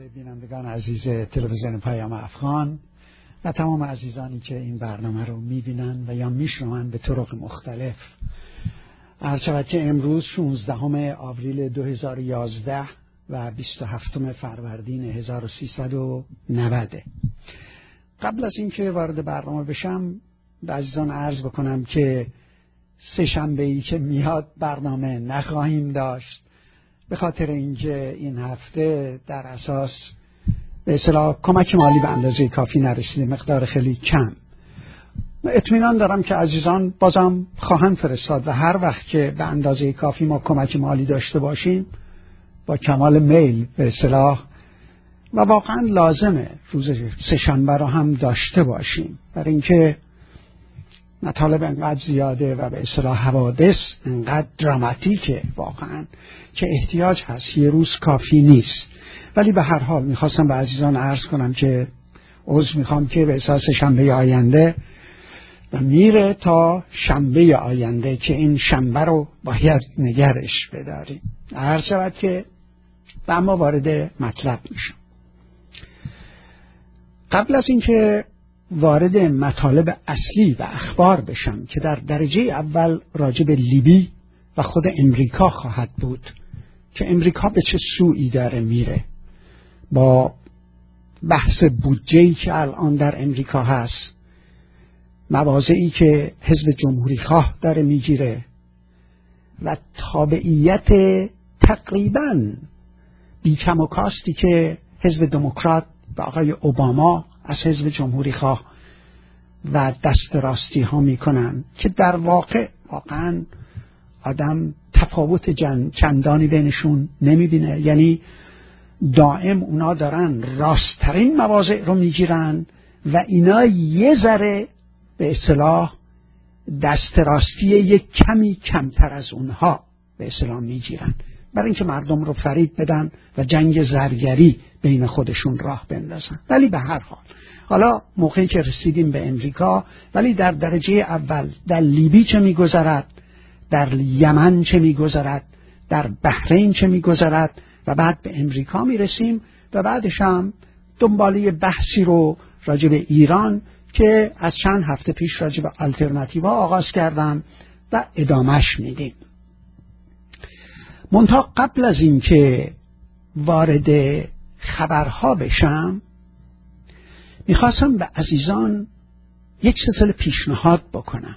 بینندگان عزیز تلویزیون پیام افغان و تمام عزیزانی که این برنامه رو میبینن و یا میشنون به طرق مختلف. عرض شود که امروز 16 آوریل 2011 و 27 فروردین 1390. قبل از اینکه وارد برنامه بشم به عزیزان عرض بکنم که سه شنبه‌ای که میاد برنامه نخواهیم داشت، به خاطر اینکه این هفته در اساس به اصطلاح کمک مالی به اندازه کافی نرسیده، مقدار خیلی کم. اطمینان دارم که عزیزان بازم خواهند فرستاد و هر وقت که به اندازه کافی ما کمک مالی داشته باشیم با کمال میل به اصطلاح و واقعا لازمه روز سه شنبه رو هم داشته باشیم، برای اینکه مطالب انقدر زیاده و به اصطلاح حوادث انقدر دراماتیکه واقعا که احتیاج هست، یه روز کافی نیست. ولی به هر حال میخواستم به عزیزان عرض کنم که عذر میخوام که به اساس شنبه آینده و میره تا شنبه آینده که این شنبه رو باید نگرش بداریم. عرض شود که و اما وارد مطلب میشم. قبل از اینکه وارد مطالب اصلی و اخبار بشم که در درجه اول راجع به لیبی و خود امریکا خواهد بود که امریکا به چه سویی داره میره با بحث بودجه‌ای که الان در امریکا هست، مواضعی که حزب جمهوری خواه داره میگیره و تابعیت تقریباً بیکم و کاستی که حزب دموکرات و آقای اوباما از حزب جمهوری خواه و دست راستی ها میکنن که در واقع واقعا آدم تفاوت چندانی بینشون نمیبینه. یعنی دائم اونا دارن راستترین مواضع رو میگیرن و اینا یه ذره به اصطلاح دست راستی یک کمی کمتر از اونها به اصطلاح میگیرن، برای اینکه مردم رو فریب بدن و جنگ زرگری بین خودشون راه بندازن. ولی به هر حال حالا موقعی که رسیدیم به امریکا، ولی در درجه اول در لیبی چه میگذرد، در یمن چه میگذرد، در بحرین چه میگذرد و بعد به امریکا میرسیم و بعدش هم دنباله بحثی رو راجع به ایران که از چند هفته پیش راجع به آلترناتیوا آغاز کردم و ادامش میدیم. منتها قبل از اینکه وارد خبرها بشم میخواستم به عزیزان یک سلسله پیشنهاد بکنم.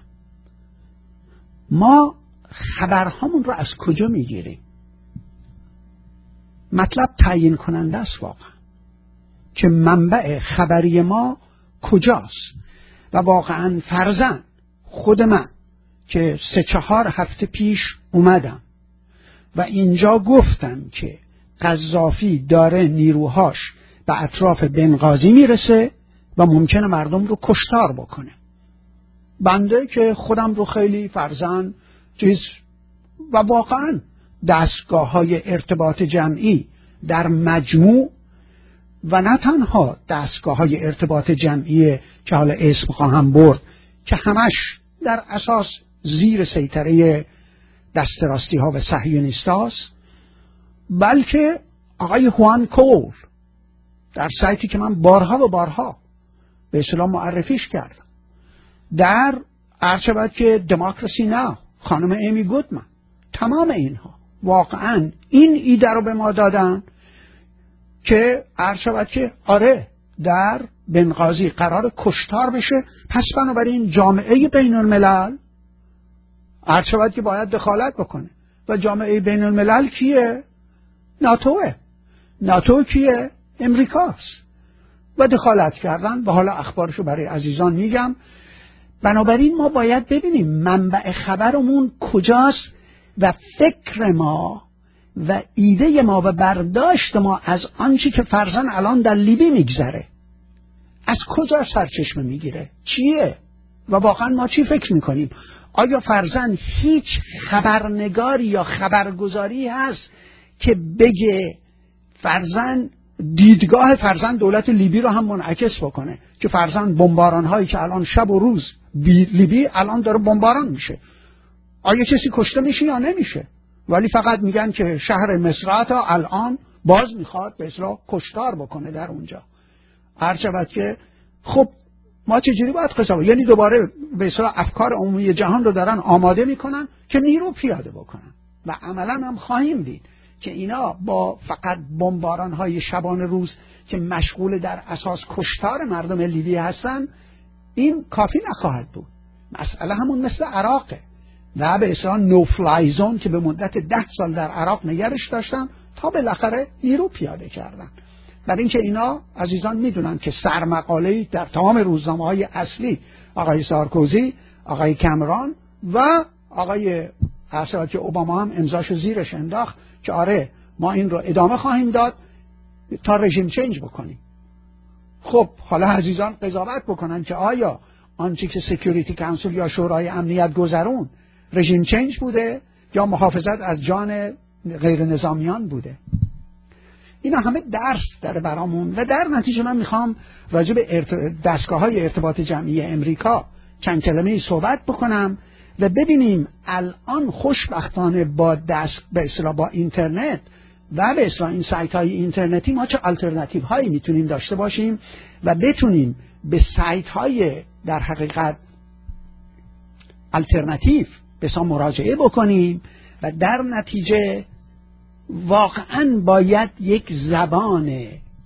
ما خبرهامون رو از کجا میگیریم؟ مطلب تعیین کننده است واقعا که منبع خبری ما کجاست. و واقعا فرضاً خود من که 3-4 هفته پیش اومدم و اینجا گفتم که قذافی داره نیروهاش به اطراف بنغازی میرسه و ممکنه مردم رو کشتار بکنه، بنده که خودم رو خیلی فرزن و واقعا دستگاه های ارتباط جمعی در مجموع و نه تنها دستگاه های ارتباط جمعی که حالا اسم خواهم برد که همش در اساس زیر سیطره دست راستی ها و صهیونیستاست، بلکه آقای هوان کول در سایتی که من بارها و بارها به اصطلاح معرفیش کردم، در عرض شود که دموکراسی ناو خانم ایمی گودمن، تمام اینها واقعا این ایده رو به ما دادن که عرض شود که آره در بنغازی قرار کشتار بشه، پس بنابراین جامعه بین الملل عرض شود که باید دخالت بکنه. و جامعه بین الملل کیه؟ ناتوه. ناتو کیه؟ امریکاست. و دخالت کردن و حالا اخبارشو برای عزیزان میگم. بنابراین ما باید ببینیم منبع خبرمون کجاست و فکر ما و ایده ما و برداشت ما از آنچه که فرضاً الان در لیبی میگذره از کجا سرچشمه میگیره، چیه و واقعا ما چی فکر میکنیم. آیا فرضاً هیچ خبرنگاری یا خبرگزاری هست که بگه فرضاً دیدگاه فرضاً دولت لیبی رو هم منعکس بکنه که فرضاً بمباران هایی که الان شب و روز لیبی الان داره بمباران میشه، آیا کسی کشته میشه یا نمیشه؟ ولی فقط میگن که شهر مصرات الان باز میخواد به اصطلاح کشتار بکنه در اونجا. هر شود که خب ما چجوری باید قضاوت، یعنی دوباره به اصطلاح افکار عمومی جهان رو دارن آماده میکنن که نیرو پیاده بکنن و عملا هم خواهیم دید که اینا با فقط بمباران های شبانه روز که مشغول در اساس کشتار مردم لیبی هستن این کافی نخواهد بود. مسئله همون مثل عراقه و به اصطلاح نو فلای زون که به مدت 10 سال در عراق نگرش داشتن تا بالاخره نیرو پیاده کردن. برای اینکه اینا عزیزان میدونن که سرمقاله‌ای در تمام روزنامه‌های اصلی آقای سارکوزی، آقای کامران و آقای که اوباما هم امضاشو زیرش انداخت که آره ما این رو ادامه خواهیم داد تا رژیم چنج بکنیم. خب حالا عزیزان قضاوت بکنن که آیا آنچه که سکیوریتی کانسل یا شورای امنیت گذرون رژیم چنج بوده یا محافظت از جان غیر نظامیان بوده. اینا همه درس داره برامون و در نتیجه من میخوام راجع به دستگاه‌های ارتباط جمعی امریکا چند کلمه‌ای صحبت بکنم و ببینیم الان خوشبختانه با به اصطلاح با اینترنت و به اصطلاح این سایت‌های اینترنتی ما چه آلترناتیوهایی میتونیم داشته باشیم و بتونیم به سایت‌های در حقیقت آلترناتیو بسا مراجعه بکنیم و در نتیجه واقعا باید یک زبان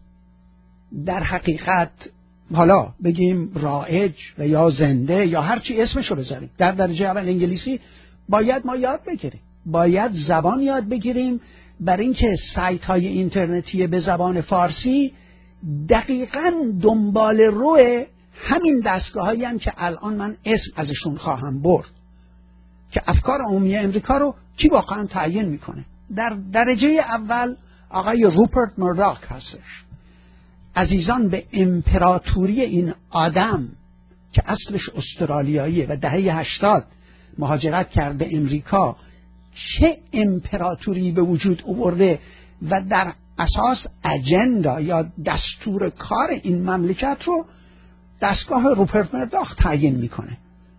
در حقیقت حالا بگیم رایج و یا زنده یا هر چی اسمشو بذاریم در درجه اول انگلیسی باید ما یاد بگیریم، باید زبان یاد بگیریم برای اینکه سایت های اینترنتی به زبان فارسی دقیقاً دنبال روی همین دستگاه هایی هم که الان من اسم ازشون خواهم برد که افکار عمومی امریکا رو کی واقعا تعیین میکنه. در درجه اول آقای روپرت مرداک هستش. عزیزان به امپراتوری این آدم که اصلش استرالیاییه و دهه 80 مهاجرت کرد به امریکا چه امپراتوری به وجود آورده و در اساس اجندا یا دستور کار این مملکت رو دستگاه روپرت مرداک تعیین میکنه.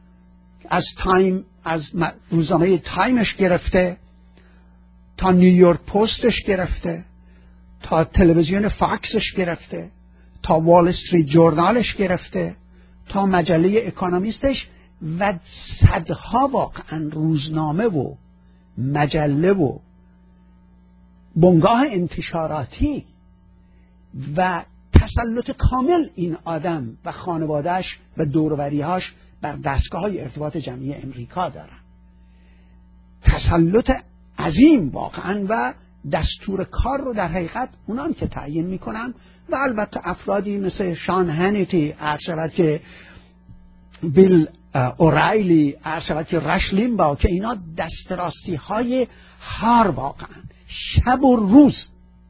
از روزنامه تایمش گرفته تا نیویورک پستش گرفته تا تلویزیون فاکسش گرفته تا وال استریت جورنالش گرفته تا مجله اکونومیستش و صدها واقعا روزنامه و مجله و بنگاه انتشاراتی و تسلط کامل این آدم و خانوادهش و دوروبریهاش بر دستگاه‌های ارتباط جمعی امریکا دارن. تسلط عظیم واقعا و دستور کار رو در حقیقت اونان که تعیین میکنن و البته افرادی مثل شان هنیتی، عرض که بیل اورایلی، عرض که رش لیمباو که اینا دستراستی های هار واقعا شب و روز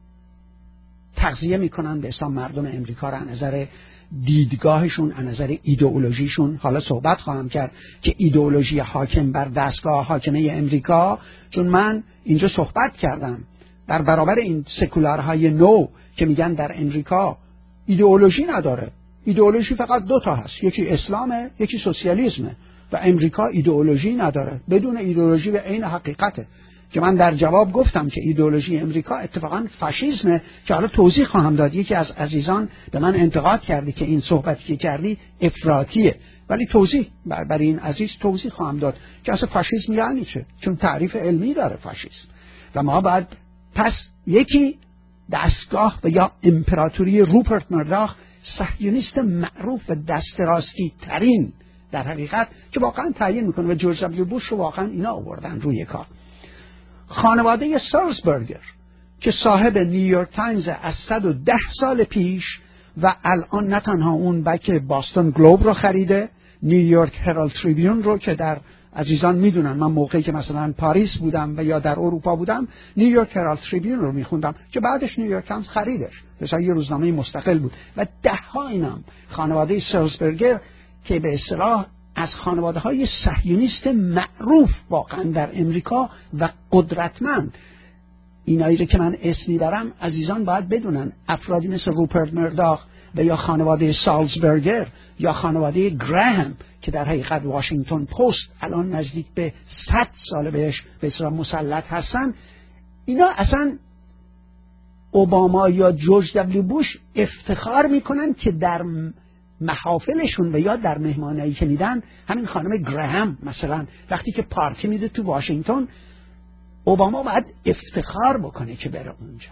تغذیه میکنن به حساب مردم امریکا را از نظر دیدگاهشون، از نظر ایدئولوژیشون. حالا صحبت خواهم کرد که ایدئولوژی حاکم بر دستگاه حاکمه امریکا، چون من اینجا صحبت کردم در برابر این سکولارهای نو که میگن در امریکا ایدئولوژی نداره، ایدئولوژی فقط 2 تا هست، یکی اسلامه یکی سوسیالیسمه و امریکا ایدئولوژی نداره. بدون ایدئولوژی به عین حقیقته که من در جواب گفتم که ایدئولوژی امریکا اتفاقا فاشیسمه که حالا توضیح خواهم داد. یکی از عزیزان به من انتقاد کردی که این صحبتی که کردی افراطیه، ولی توضیح برای این عزیز توضیح خواهم داد که اصلا فاشیسم یعنی چه، چون تعریف علمی داره فاشیسم. و ما بعد پس یکی دستگاه و یا امپراتوری روپرت مرداک، صهیونیست معروف و دست راستی ترین در حقیقت که واقعا تعیین میکنه و جورج دبلیو بوش رو واقعا اینا آوردن روی کار. خانواده سالزبرگر که صاحب نیویورک تایمز از 110 سال پیش و الان نه تنها اون بلکه باستون گلوب رو خریده، نیویورک هرالد تریبیون رو که در عزیزان میدونن من موقعی که مثلا پاریس بودم و یا در اروپا بودم نیویورک هرالد تریبیون رو میخوندم که بعدش نیویورک تایمز خریدش، مثلا یه روزنامه مستقل بود. و ده ها اینم خانواده سالزبرگر که به اصطلاح از خانواده های صهیونیست معروف واقعا در امریکا و قدرتمند، اینایی رو که من اسم میبرم عزیزان باید بدونن افرادی مثل روپرت مرداک و یا خانواده سالزبرگر یا خانواده گراهام که در حقیقت واشنگتن پست الان نزدیک به 100 سال بهش به اصطلاح مسلط هستن، اینا اصلا اوباما یا جورج دبلیو بوش افتخار میکنن که در محافلشون و یا در مهمانایی که میدن، همین خانم گراهام مثلا وقتی که پارتی میده تو واشنگتن، اوباما باید افتخار بکنه که بره اونجا.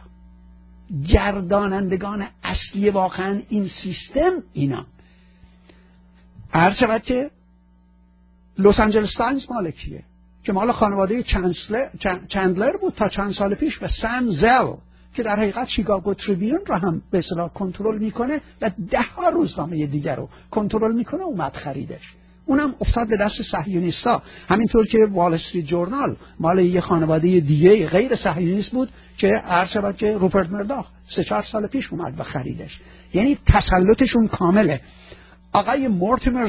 گردانندگان اصلی واقعا این سیستم اینا. عرض شود که لس آنجلس تایمز مال کیه؟ که مال خانواده چندلر بود تا چند سال پیش، و سم زل که در حقیقت شیکاگو تریبیون رو هم به اصطلاح کنترل میکنه و 10 روزنامه دیگر رو کنترل میکنه، اومد خریدش. اونم افتاد به دست صهیونیستا، همینطور که وال استریت جورنال مال یه خانواده دیگه غیر صهیونیست بود که عرض شود که روپرت مرداخ 3-4 سال پیش اومد و خریدش. یعنی تسلطشون کامله. آقای مورتیمر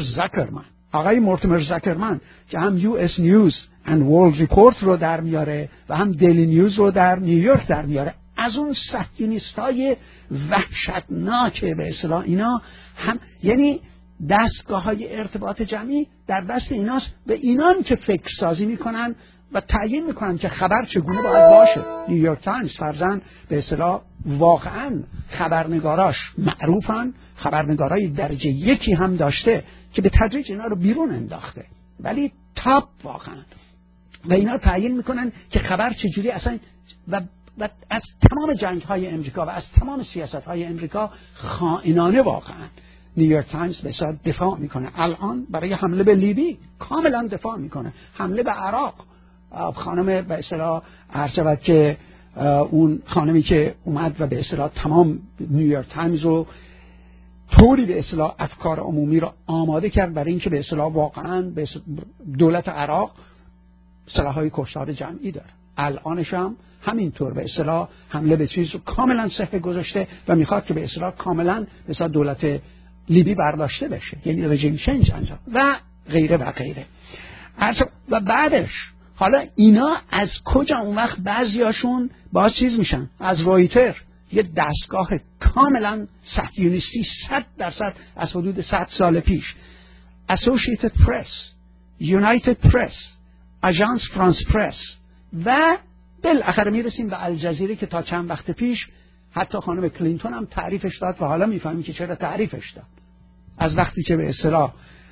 زاکرمن که هم یو اس نیوز اند ورلد ریپورت رو در میاره و هم دیلی نیوز رو در نیویورک در میاره، از اون صهیونیستای وحشتناک به اصطلاح اینا هم، یعنی دستگاه‌های ارتباط جمعی در دست ایناست و اینان که فکر سازی میکنن و تعیین میکنن که خبر چگونه باید باشه. نیویورک تایمز فرضاً به اصطلاح واقعاً خبرنگاراش معروفن، خبرنگارای درجه 1 هم داشته که به تدریج اینا رو بیرون انداخته، ولی تاپ واقعاً، و اینا تعیین میکنن که خبر چجوری اصلا و از تمام جنگ‌های امریکا و از تمام سیاست‌های امریکا خائنانه واقعاً نیویورک تایمز به اصطلاح دفاع میکنه. الان برای حمله به لیبی کاملا دفاع میکنه، حمله به عراق، خانم به اصطلاح عرض شود که اون خانمی که اومد و به اصطلاح تمام نیویورک تایمز رو طوری به اصطلاح افکار عمومی رو آماده کرد برای اینکه به اصطلاح واقعا به دولت عراق سلاح‌های کشتار جمعی داره. الانش هم همینطور به اصطلاح حمله به چیز رو کاملا صحه گذاشته و میخواد که به اصطلاح کاملا مثلا دولت لیبی برداشته بشه، یعنی رژیم چنج انجام و غیره و غیره. و بعدش حالا اینا از کجا اون وقت بعضیاشون باز چیز میشن؟ از رویتر، یه دستگاه کاملا صهیونیستی 100% از حدود 100 سال پیش، اسوسییتد پرس، یونایتد پرس، آژانس فرانس پرس و بالاخره میرسیم به الجزیره که تا چند وقت پیش حتی خانم کلینتون هم تعریفش داد و حالا میفهمیم که چرا تعریفش داد. از وقتی که به اصطلاح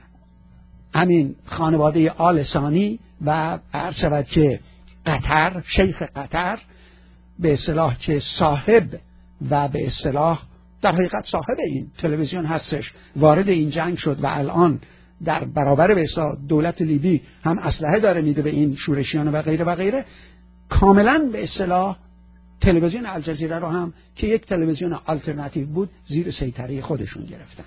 همین خانواده آل ثانی و عرض شود که قطر، شیخ قطر به اصطلاح که صاحب و به اصطلاح در حقیقت صاحب این تلویزیون هستش، وارد این جنگ شد و الان در برابر به اصطلاح دولت لیبی هم اسلحه داره میده به این شورشیان و غیره و غیره، کاملا به اصطلاح تلویزیون الجزیره رو هم که یک تلویزیون آلترناتیو بود زیر سیطره خودشون گرفتن.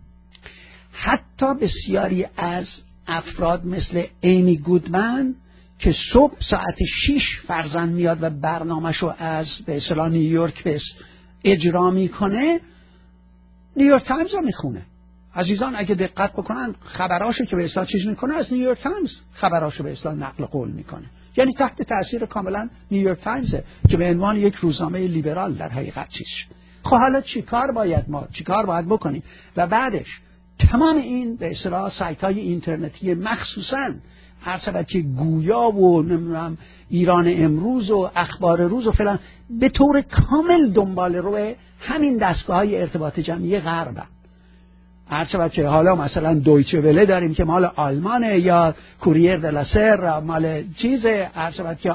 حتی بسیاری از افراد مثل ایمی گودمن که صبح ساعت 6 فرضاً میاد و برنامه‌شو از به اصطلاح نیویورک بس اجرا میکنه، نیویورک تایمز رو میخونه. عزیزان اگه دقت بکنن خبراشو که به اصطلاح چیز میکنه از نیویورک تایمز خبراشو به اصطلاح نقل قول میکنه، یعنی تحت تاثیر کاملا نیویورک تایمز که به عنوان یک روزنامه لیبرال در حقیقت چیز. خب حالا چیکار باید بکنیم؟ و بعدش تمام این به اصطلاح سایت‌های اینترنتی مخصوصاً هر چقدر که گویا و نمیدونم ایران امروز و اخبار روز و فلان به طور کامل دنبال روی همین دستگاه‌های ارتباط جمعی غربن. هر چقدر که حالا مثلا دویچه وله داریم که مال آلمانه، یا کوریر دلا سر مال چیزه، هر چقدر که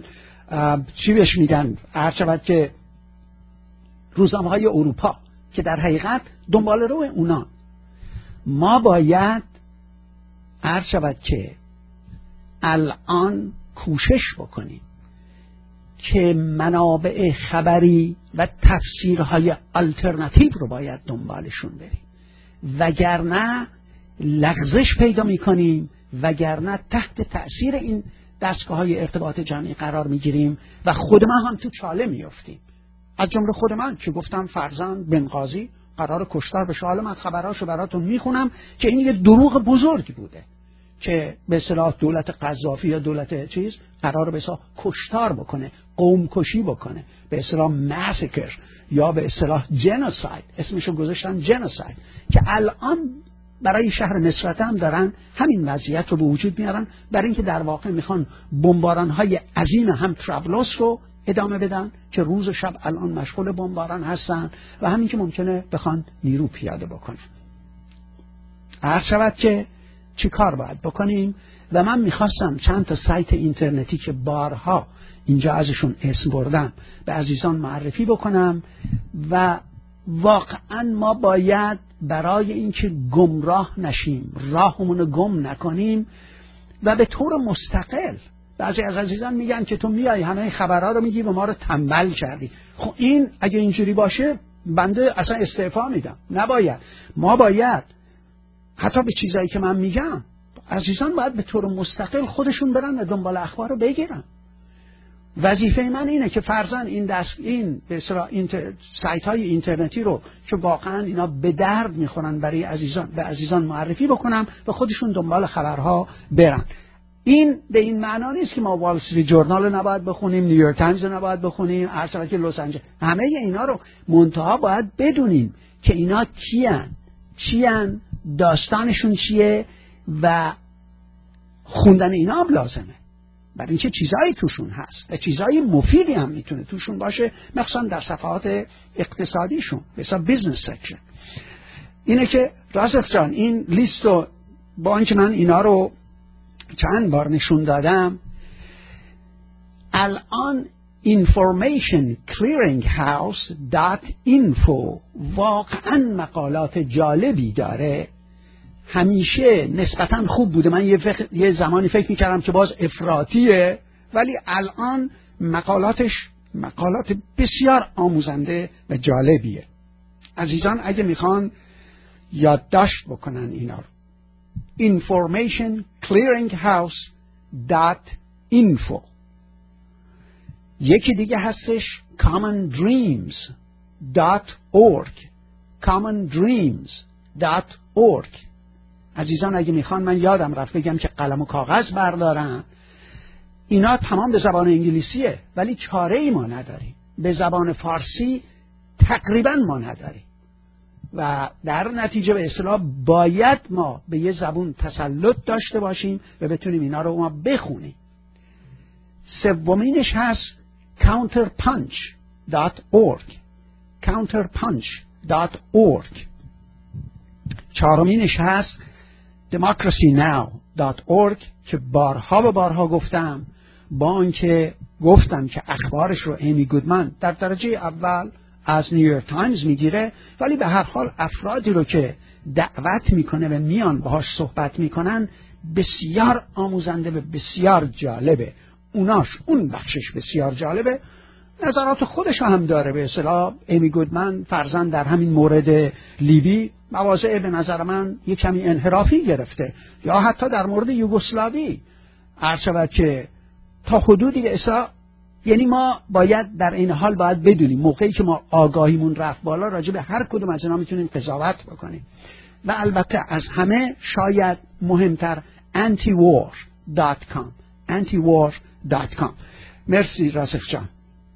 چی بهش میگن، هر چقدر که روزنامه‌های اروپا که در حقیقت دنبال روی اونا. ما باید هر شود که الان کوشش بکنیم که منابع خبری و تفسیرهای آلترناتیو رو باید دنبالشون بریم، وگرنه لغزش پیدا میکنیم، وگرنه تحت تأثیر این دستگاه‌های ارتباط جمعی قرار میگیریم و خود ما هم تو چاله میافتیم. از جمله خود من که گفتم فرزند بنغازی قرار کشتار بشه، حالا من خبراشو براتون میخونم که این یه دروغ بزرگ بوده که به اصطلاح دولت قذافی یا دولت چیز قرار به اصطلاح کشتار بکنه، قوم کشی بکنه، به اصطلاح ماساکر یا به اصطلاح جنوساید، اسمشو گذاشتن جنوساید، که الان برای شهر مصرات هم دارن همین وضعیت رو به وجود میارن، برای اینکه در واقع میخوان بمباران‌های عظیم هم طرابلس رو ادامه بدن که روز و شب الان مشغول بمباران هستن و همین که ممکنه بخوان نیرو پیاده بکنن. عرض شود که چی کار باید بکنیم و من میخواستم چند تا سایت اینترنتی که بارها اینجا ازشون اسم بردم به عزیزان معرفی بکنم و واقعا ما باید برای اینکه گمراه نشیم، راهمون رو گم نکنیم و به طور مستقل. بعضی از عزیزان میگن که تو میای همه خبرها رو میگی و ما رو تنبل کردی. خب این اگه اینجوری باشه بنده اصلا استعفا میدم. نباید. ما باید حتی به چیزایی که من میگم عزیزان باید به طور مستقل خودشون برن و دنبال اخبار رو بگیرن. وظیفه من اینه که فرضاً این به اصطلاح سایت های اینترنتی رو که واقعا اینا به درد میخورن برای عزیزان معرفی بکنم و خودشون دنبال خبرها برن. این به این معنا نیست که ما وال استریت جورنال رو نباید بخونیم، نیویورک تایمز رو نباید بخونیم، هر شبکه که لس آنجلس، همه اینا رو منتها باید بدونیم که اینا چیان، داستانشون چیه و خوندن اینا هم لازمه. برای اینکه چیزایی توشون هست و چیزایی مفیدی هم میتونه توشون باشه، مخصوصا در صفحات اقتصادیشون، مثلا بیزنس سکشن. اینه که راسخ جان این لیست رو با اینکه من اینا رو چند بار نشون دادم، الان informationclearinghouse.info واقعا مقالات جالبی داره. همیشه نسبتا خوب بوده. من یه زمانی فکر میکردم که باز افراطیه، ولی الان مقالات بسیار آموزنده و جالبیه. عزیزان اگه میخوان یادداشت بکنن اینا رو، informationclearinghouse.info. یکی دیگه هستش commondreams.org. عزیزان اگه میخوان، من یادم رفت بگم که قلم و کاغذ بردارن. اینا تمام به زبان انگلیسیه ولی چاره ای ما نداریم. به زبان فارسی تقریبا ما نداریم و در نتیجه به اصطلاح باید ما به یه زبون تسلط داشته باشیم و بتونیم اینا رو ما بخونیم. سومینش هست counterpunch.org. چهارمینش هست democracynow.org که بارها گفتم، با اینکه گفتم که اخبارش رو ایمی گودمن در درجه اول از نیویورک تایمز میگیره، ولی به هر حال افرادی رو که دعوت میکنه و میان باهاش صحبت میکنن بسیار آموزنده و بسیار جالبه. اون بخشش بسیار جالبه. نظرات خودش هم داره. به اصطلاح ایمی گودمن فرضاً در همین مورد لیبی مواضع به نظر من یک کمی انحرافی گرفته، یا حتی در مورد یوگسلاوی عرض شود که تا حدودی به اصطلاح، یعنی ما باید در این حال باید بدونیم موقعی که ما آگاهیمون رفت بالا راجع به هر کدوم از اینا میتونیم قضاوت بکنیم. و البته از همه شاید مهمتر antiwar.com. مرسی راسخ جان.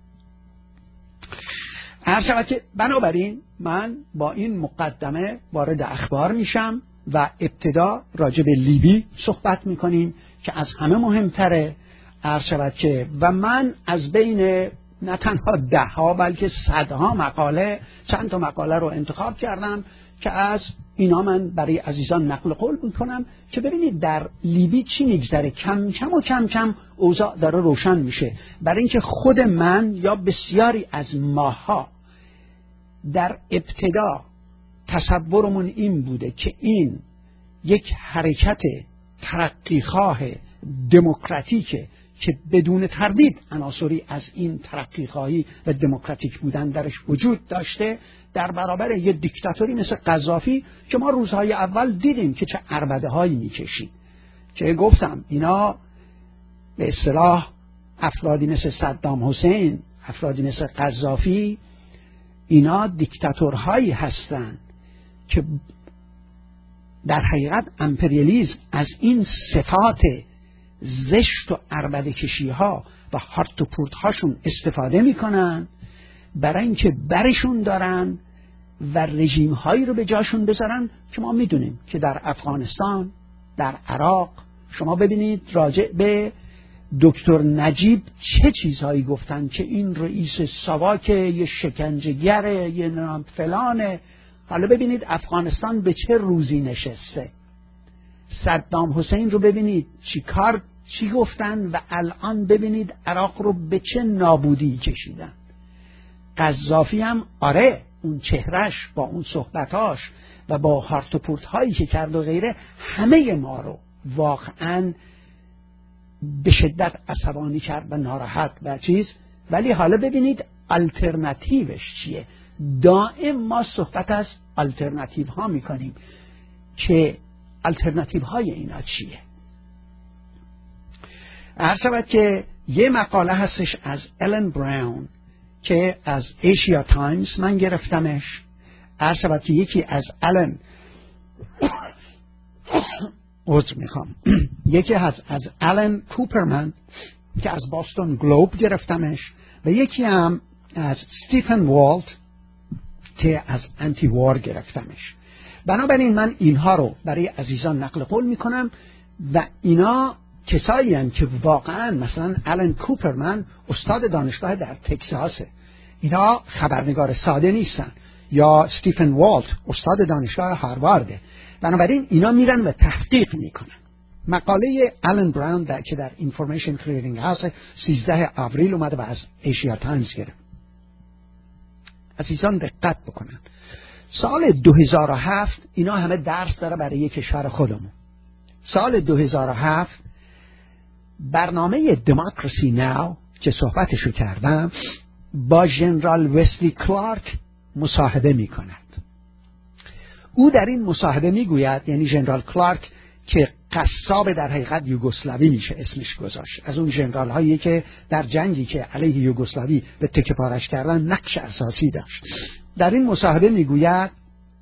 هر شود که بنابراین من با این مقدمه وارد اخبار میشم و ابتدا راجع به لیبی صحبت میکنیم که از همه مهمتره. هر شود که و من از بین نه تنها 10 بلکه 100 مقاله، چند تا مقاله رو انتخاب کردم که از اینا من برای عزیزان نقل قول میکنم که ببینید در لیبی چی میگذره. کم کم اوضاع داره روشن میشه. برای اینکه خود من یا بسیاری از ماها در ابتدا تصورمون این بوده که این یک حرکت ترقیخواه دموکراتیکه که بدون تردید عناصری از این ترقیخواهی و دموکراتیک بودن درش وجود داشته، در برابر یه دیکتاتوری مثل قذافی که ما روزهای اول دیدیم که چه عربده هایی میکشید. که گفتم اینا به اصطلاح افرادی مثل صدام حسین، افرادی مثل قذافی، اینا دیکتاتورهایی هستند که در حقیقت امپریالیسم از این صفات زشت و عربده کشی ها و هارت و پورت هاشون استفاده میکنن برای اینکه برشون دارن و رژیم هایی رو به جاشون بذارن که ما میدونیم که در افغانستان، در عراق، شما ببینید راجع به دکتر نجیب چه چیزهایی گفتن که این رئیس ساواک یه شکنجهگره، یه نام فلانه. حالا ببینید افغانستان به چه روزی نشسته. صدام حسین رو ببینید چی گفتن و الان ببینید عراق رو به چه نابودی کشیدن. قذافی هم آره اون چهرش با اون صحبتاش و با هارت و پورت هایی که کرد و غیره همه ما رو واقعا به شدت عصبانی کرد و ناراحت و چیز. ولی حالا ببینید آلترناتیوش چیه. دائم ما صحبت از آلترناتیو ها میکنیم که آلترناتیو های اینا چیه. عرض شود که یه مقاله هستش از الن براون که از ایشیا تایمز من گرفتمش. عرض شود که یکی از الن یکی از الن کوپرمن که از باستون گلوب گرفتمش و یکی هم از استیفن والت که از انتی وار گرفتمش. بنابراین من اینها رو برای عزیزان نقل قول میکنم و اینا کسایی هستند که واقعا مثلا الن کوپرمن استاد دانشگاه در تگزاسه. اینا خبرنگار ساده نیستن. یا استیفن والت استاد دانشگاه هاروارده. بنابراین اینا میرن و تحقیق میکنن. مقاله الن براون که در اینفورمیشن کلیرینگ هاوس 13 آوریل اومده و از ایشیا تایمز گرفت. عزیزان دقت بکنن. سال 2007 اینا همه درس داره برای کشور خودمون. سال 2007 برنامه دموکراسی ناو که صحبتشو کردم با ژنرال وسلی کلارک مصاحبه میکند. او در این مصاحبه میگوید، یعنی ژنرال کلارک که قصاب در حقیقت یوگسلاوی میشه اسمش گذاشت، از اون ژنرال هایی که در جنگی که علیه یوگسلاوی به تکه پارش کردن نقش اساسی داشت. در این مصاحبه میگوید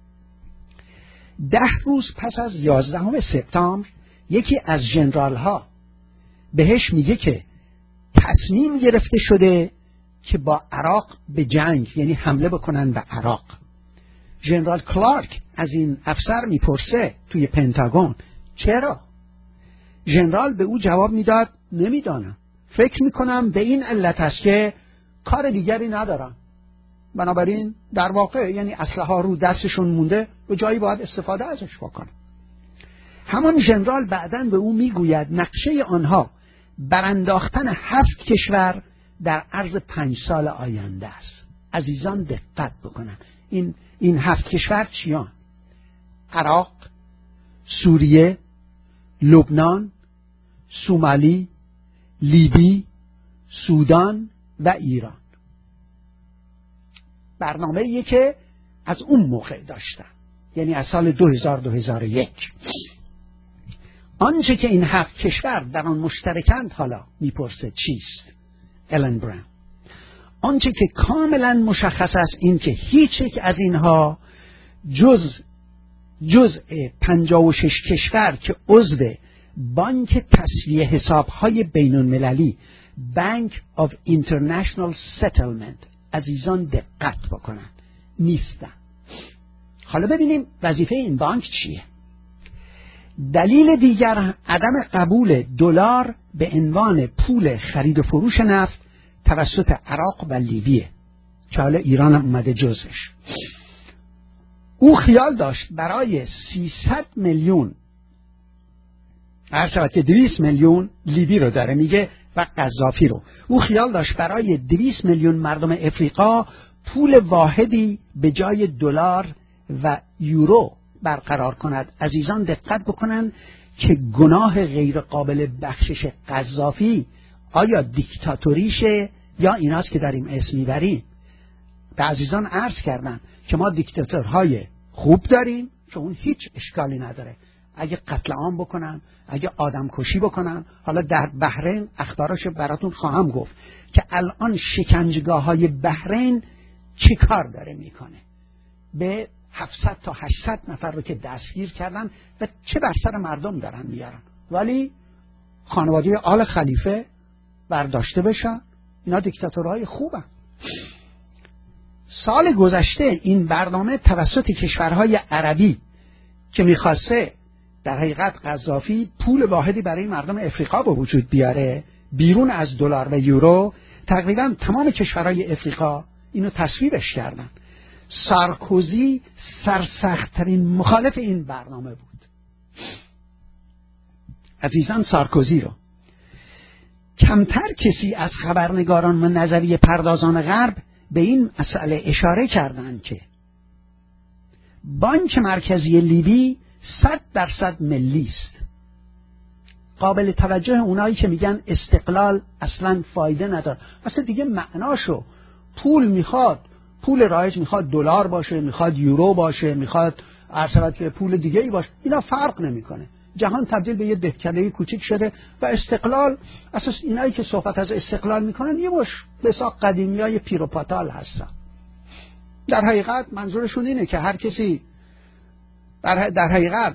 10 روز پس از 11 سپتامبر یکی از ژنرال ها بهش میگه که تصمیم گرفته شده که با عراق به جنگ، یعنی حمله بکنن به عراق. ژنرال کلارک از این افسر میپرسه توی پنتاگون چرا؟ ژنرال به او جواب میداد نمیدانم، فکر میکنم به این علت است که کار دیگری ندارم. بنابراین در واقع یعنی اسلحه رو دستشون مونده و جایی باید استفاده ازش بکنه. همان ژنرال بعداً به او میگوید نقشه آنها برانداختن 7 کشور در عرض 5 سال آینده است. عزیزان دقت بکنن. این 7 کشور چیان؟ عراق، سوریه، لبنان، سومالی، لیبی، سودان و ایران. برنامه‌ای که از اون موقع داشتن، یعنی از سال 2000-2001. آنچه که این 7 کشور در آن مشترکند حالا میپرسه چیست؟ الن براون. آنچه که کاملا مشخص است این که هیچ یک از اینها جزء 56 کشور که عضو بانک تسویه حسابهای بین المللی بانک آف اینترنشنال ستلمنت، عزیزان دقت بکنن، نیستن. حالا ببینیم وظیفه این بانک چیه. دلیل دیگر عدم قبول دلار به عنوان پول خرید و فروش نفت توسط عراق و لیبیه که حالا ایران هم اومده جزش. او خیال داشت برای 300 میلیون، هر شود که 200 میلیون لیبی رو داره میگه و قذافی رو، او خیال داشت برای 200 میلیون مردم افریقا پول واحدی به جای دلار و یورو برقرار کند. عزیزان دقت بکنن که گناه غیر قابل بخشش قذافی آیا دیکتاتوریشه یا ایناست که داریم اسم میبریم. به عزیزان عرض کردم که ما دیکتاتورهای خوب داریم که اون هیچ اشکالی نداره، اگه قتل عام بکنن، اگه آدم کشی بکنن. حالا در بحرین اخباراشو براتون خواهم گفت که الان شکنجگاه های بحرین چی کار داره میکنه. به 700 تا 800 نفر رو که دستگیر کردن و چه بر سر مردم دارن میارن، ولی خانواده آل خلیفه برداشته بشن. اینا دیکتاتورهای خوبن. سال گذشته این برنامه توسط کشورهای عربی که میخواسته در حقیقت قذافی پول واحدی برای مردم افریقا به وجود بیاره بیرون از دلار و یورو، تقریبا تمام کشورهای افریقا اینو تصویبش کردن. سارکوزی سرسخت‌ترین مخالف این برنامه بود. عزیزان، سارکوزی رو کمتر کسی از خبرنگاران و نظریه پردازان غرب به این مسئله اشاره کردند که بانک مرکزی لیبی 100% ملی است. قابل توجه اونایی که میگن استقلال اصلا فایده نداره، اصلا دیگه معناشو پول میخواد، پول رایج میخواد دلار باشه، میخواد یورو باشه، میخواد ارشد که پول دیگه ای باشه، اینا فرق نمیکنه. جهان تبدیل به یه دهکده کوچیک شده و استقلال، اساس اینایی که صحبت از استقلال میکنن یه مش بساق قدیمیای پیروپاتال هستن. در حقیقت منظورشون اینه که هر کسی در حقیقت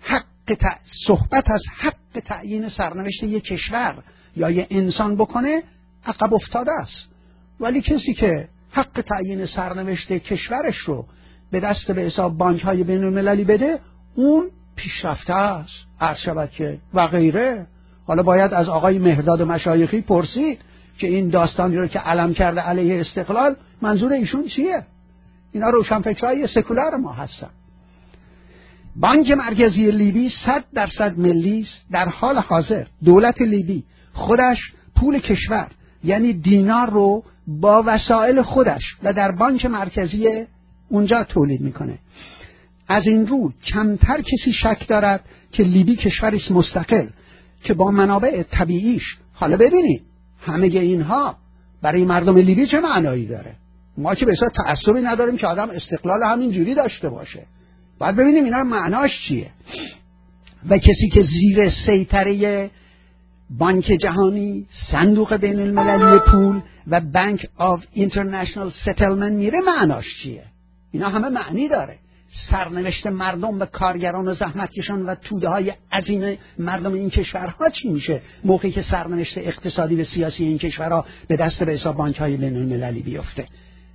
صحبت از حق تعیین سرنوشت یک کشور یا یک انسان بکنه عقب افتاده است، ولی کسی که حق تعیین سرنوشت کشورش رو به دست به حساب بانک‌های بین‌المللی بده، اون پیشرفته است، ارشد که و غیره. حالا باید از آقای مهرداد مشایخی پرسید که این داستانی رو که علم کرده علیه استقلال منظور ایشون چیه؟ اینا روشنفکرای سکولار ما هستن. بانک مرکزی لیبی 100% ملی است. در حال حاضر دولت لیبی خودش پول کشور یعنی دینار رو با وسایل خودش و در بانک مرکزی اونجا تولید میکنه. از این رو کمتر کسی شک دارد که لیبی کشوری است مستقل که با منابع طبیعیش. حالا ببینید همه اینها برای مردم لیبی چه معنایی داره؟ ما که به اصلا تعصبی نداریم که آدم استقلال همین جوری داشته باشه. باید ببینیم اینا معناش چیه. و کسی که زیر سیطره بانک جهانی، صندوق بین المللی پول و بانک آف اینترنشنال ستلمنت میره، معناش چیه؟ اینا همه معنی داره. سرنوشت مردم و کارگران و زحمتکشان و توده های عظیم مردم این کشورها چی میشه موقعی که سرنوشت اقتصادی و سیاسی این کشورها به دست به حساب بانک های بین المللی بیفته؟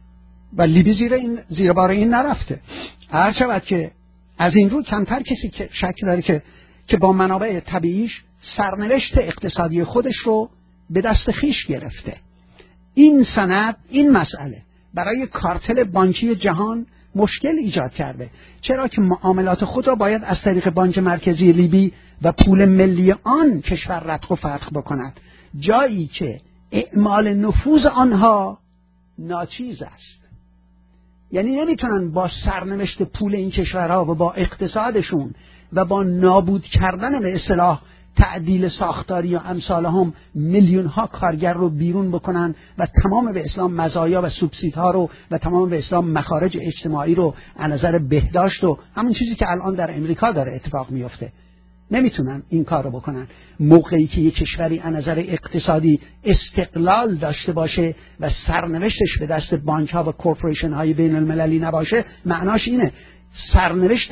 و لیبی زیر بار این نرفته. هر شود که از این رو کمتر کسی که شک داره که با منابع طبیعیش سرنوشت اقتصادی خودش رو به دست خیش گرفته. این سند، این مسئله برای کارتل بانکی جهان مشکل ایجاد کرده، چرا که معاملات خود را باید از طریق بانک مرکزی لیبی و پول ملی آن کشور رتق و فتق بکند، جایی که اعمال نفوذ آنها ناچیز است. یعنی نمیتونن با سرنوشت پول این کشورها و با اقتصادشون و با نابود کردن به اصطلاح تعدیل ساختاری یا امثال هم میلیون ها کارگر رو بیرون بکنن و تمام به اسلام مزایا و سوبسیدها رو و تمام به اسلام مخارج اجتماعی رو از نظر بهداشت و همون چیزی که الان در امریکا داره اتفاق میفته، نمیتونن این کار رو بکنن. موقعی که یک کشوری از نظر اقتصادی استقلال داشته باشه و سرنوشتش به دست بانک ها و کورپوریشن های بین المللی نباشه، معناش اینه سرنوشت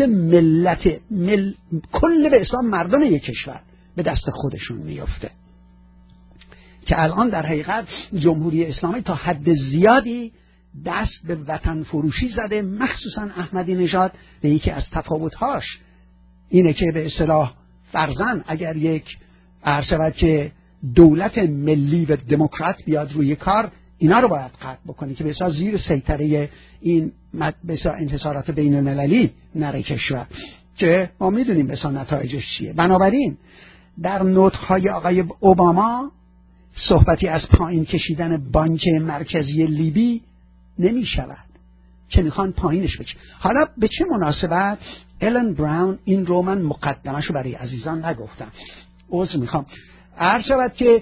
کل به اسلام مردم یک کشور به دست خودشون میفته. که الان در حقیقت جمهوری اسلامی تا حد زیادی دست به وطن فروشی زده، مخصوصا احمدی نژاد. به یکی از تفاوت‌هاش اینه که به اصطلاح فرضاً اگر یک عرض که دولت ملی و دموکرات بیاد روی کار، اینا رو باید قطع بکنه که به اصطلاح زیر سیطره این به اصطلاح انحصارات بین المللی نره کشور، که ما میدونیم به اصطلاح نتایجش چیه. بنابراین در نطق‌های آقای اوباما صحبتی از پایین کشیدن بانک مرکزی لیبی نمی شود که میخوان پایینش بچه. حالا به چه مناسبت الن براون این رو، من مقدمه‌شو برای عزیزان نگفتم، عذر میخوام، عرض شود که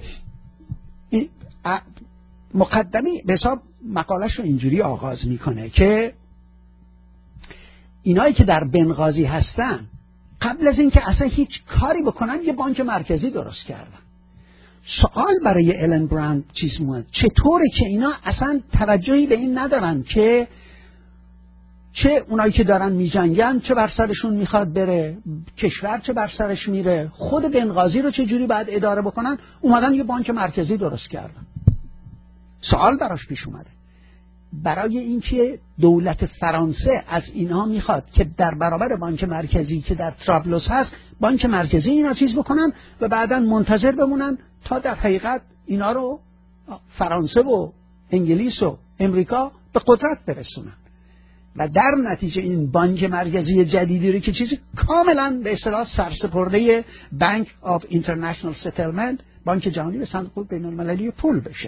مقدمی به حساب مقالش رو اینجوری آغاز میکنه که اینایی که در بنغازی هستن قبل از اینکه اصلا هیچ کاری بکنن یه بانک مرکزی درست کردن. سوال برای الن براون چیز موند، چطوره که اینا اصلا توجهی به این ندارن که چه اونایی که دارن میجنگن چه بر سرشون میخواد بره، کشور چه بر سرش میره، خود بنغازی رو چه جوری باید اداره بکنن، اومدن یه بانک مرکزی درست کردن. سوال براش پیش اومده، برای اینکه دولت فرانسه از اینها میخواد که در برابر بانک مرکزی که در طرابلس هست، بانک مرکزی اینا چیز بکنن و بعداً منتظر بمونن تا در حقیقت اینا رو فرانسه و انگلیس و امریکا به قدرت برسونن و در نتیجه این بانک مرکزی جدیدی رو که چیزی کاملا به اصطلاح سرسپرده بانک آف اینترنشنال ستلمنت، بانک جهانی به صندوق بین المللی پول بشه.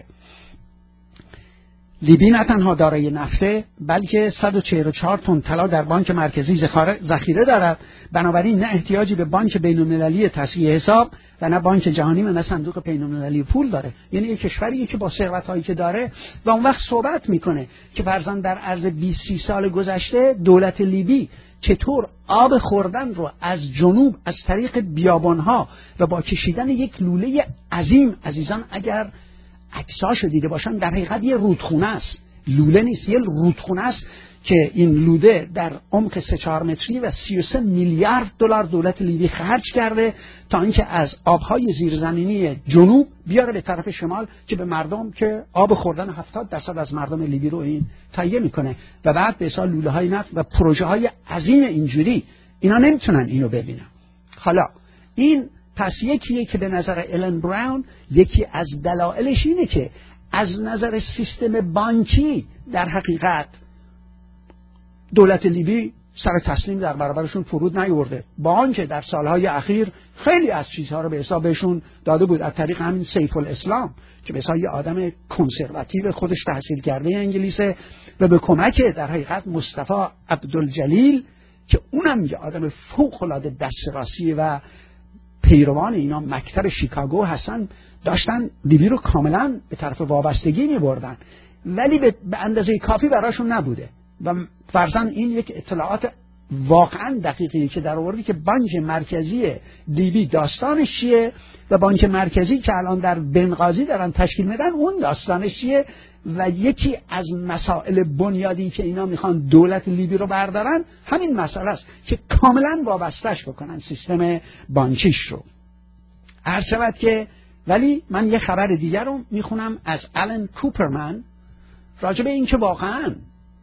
لیبی نه تنها دارای نفته بلکه 144 تن طلا در بانک مرکزی ذخیره دارد، بنابراین نه احتیاجی به بانک بین المللی تصحیح حساب و نه بانک جهانی و نه صندوق بین المللی پول داره. یعنی یک کشوری که با ثروت‌هایی که داره و اون وقت صحبت میکنه که فرضاً در عرض 20 سال گذشته دولت لیبی چطور آب خوردن رو از جنوب از طریق بیابان‌ها و با کشیدن یک لوله عظیم، عزیزان اگر عکساشو دیده باشن در حقیقت یه رودخونه است، لوله نیست، یه رودخونه است که این لوله در عمق 3-4 متری و 33 میلیارد دلار دولت لیبی خرج کرده تا اینکه از آبهای زیرزمینی جنوب بیاره به طرف شمال که به مردم که آب خوردن 70% از مردم لیبی رو این تهیه میکنه و بعد به حساب لوله های نفت و پروژه های عظیم اینجوری اینا نمیتونن اینو ببینن. حالا این پس یکیه که به نظر ایلن براون یکی از دلایلش اینه که از نظر سیستم بانکی در حقیقت دولت لیبی سر تسلیم در برابرشون فرود نیورده، با آنکه در سالهای اخیر خیلی از چیزها رو به حساب بهشون داده بود از طریق همین سیف الاسلام که به حساب یه آدم کنسرواتیو خودش تحصیل کرده انگلیسه و به کمک در حقیقت مصطفی عبدالجلیل که اونم یه آدم فوق العاده دسترسی و پیروان اینا مکتب شیکاگو هستن، داشتن لیبی رو کاملا به طرف وابستگی می‌بردن، ولی به اندازه کافی براشون نبوده و فرضاً این یک اطلاعات واقعا دقیقی که در آوردی که بانک مرکزی لیبی داستانش چیه و بانک مرکزی که الان در بنغازی دارن تشکیل میدن اون داستانش چیه و یکی از مسائل بنیادی که اینا میخوان دولت لیبی رو بردارن همین مسئله است که کاملا وابستش بکنن سیستم بانکیش رو. عرض شود که ولی من یه خبر دیگر رو میخونم از آلن کوپرمن راجع به این که واقعا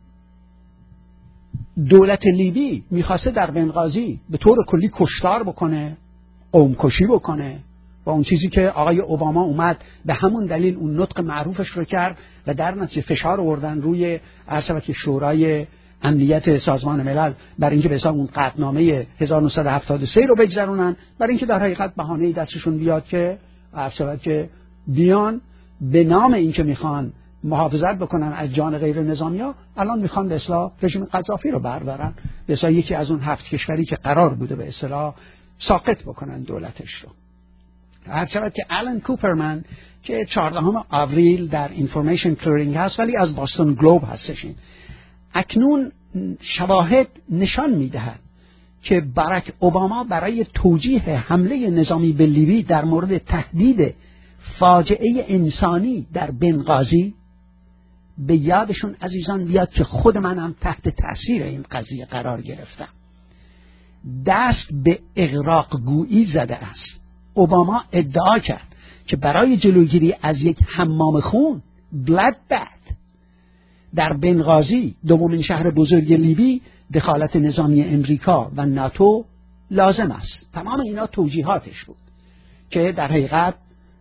دولت لیبی میخواسته در بنغازی به طور کلی کشتار بکنه، قومکشی بکنه و اون چیزی که آقای اوباما اومد به همون دلیل اون نطق معروفش رو کرد و در نتیجه فشار آوردن روی که شورای امنیت سازمان ملل برای اینکه به حساب اون قطعنامه 1973 رو بگذرونن، برای اینکه در حقیقت بهانه‌ای دستشون بیاد که که بیان به نام اینکه میخوان محافظت بکنن از جان غیر نظامی‌ها الان میخوان به اصطلاح رژیم قذافی رو بردارن، به اصطلاح یکی از اون 7 کشوری که قرار بوده به اصطلاح ساقط بکنن دولتش رو. هر شود که آلن کوپرمن که 14 آوریل در اینفورمیشن کلرینگ هست ولی از باستون گلوب هستش، اکنون شواهد نشان میدهد که باراک اوباما برای توجیه حمله نظامی به لیبی در مورد تهدید فاجعه انسانی در بنغازی به یادشون عزیزان بیاد که خود منم تحت تأثیر این قضیه قرار گرفتم. دست به اغراق گویی زده است. اوباما ادعا کرد که برای جلوگیری از یک حمام خون بلد بد در بنغازی دومین شهر بزرگ لیبی دخالت نظامی امریکا و ناتو لازم است. تمام اینا توجیهاتش بود که در حقیقت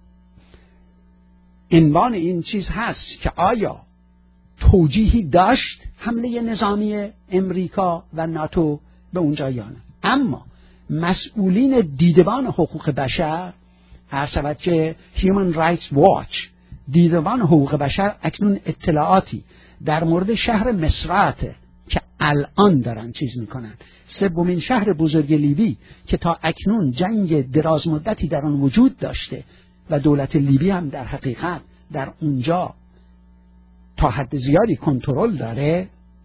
عنوان این چیز هست که آیا توجیهی داشت حمله نظامی امریکا و ناتو به اونجا یا نه. اما مسئولین دیدبان حقوق بشر هر شود که Human Rights Watch دیدبان حقوق بشر اکنون اطلاعاتی در مورد شهر مصرات که الان دارن چیز میکنن، سومین شهر بزرگ لیبی که تا اکنون جنگ دراز مدتی در آن وجود داشته و دولت لیبی هم در حقیقت در اونجا تا حد زیادی کنترل داره،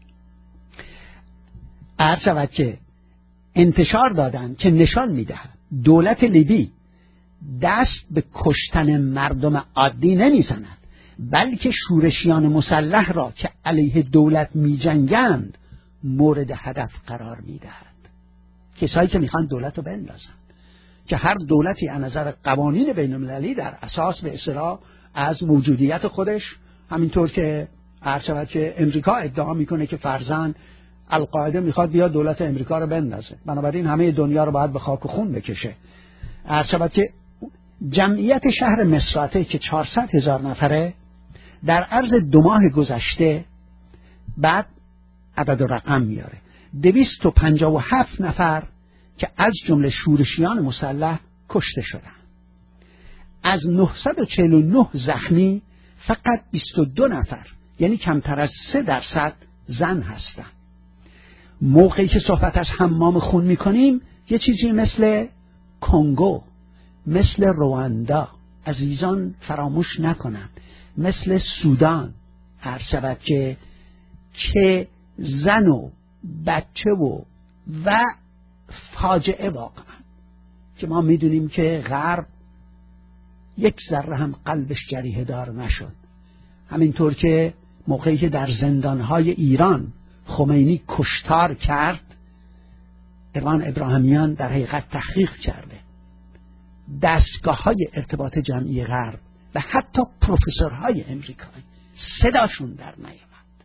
عرض شود که انتشار دادن که نشان میدهد دولت لیبی دست به کشتن مردم عادی نمیزند بلکه شورشیان مسلح را که علیه دولت میجنگند مورد هدف قرار میدهد. کسایی که میخوان دولت رو بندازن که هر دولتی از نظر قوانین بین المللی در اساس به اصطلاح از موجودیت خودش، همینطور که عرض شود که امریکا ادعا میکنه که فرضاً القاعده میخواد بیاد دولت امریکا رو بندازه، بنابراین همه دنیا رو باید به خاک و خون بکشه. عرض شود که جمعیت شهر مصراته که 400,000 نفره در عرض 2 ماه گذشته، بعد عدد و رقم میاره، 257 نفر که از جمله شورشیان مسلح کشته شدن. از 949 زخمی فقط 22 نفر، یعنی کمتر از 3% زن هستن. موقعی که صحبت از حمام خون میکنیم، یه چیزی مثل کنگو، مثل رواندا، عزیزان فراموش نکنن، مثل سودان هر شود که زن و بچه و فاجعه واقعا که ما میدونیم که غرب یک ذره هم قلبش جریحه دار نشد. همینطور که موقعی که در زندانهای ایران خمینی کشتار کرد، اقوام ابراهیمیان در حقیقت تحقیق کرده، دستگاه‌های ارتباط جمعی غرب و حتی پروفسورهای امریکایی صداشون در نیامد.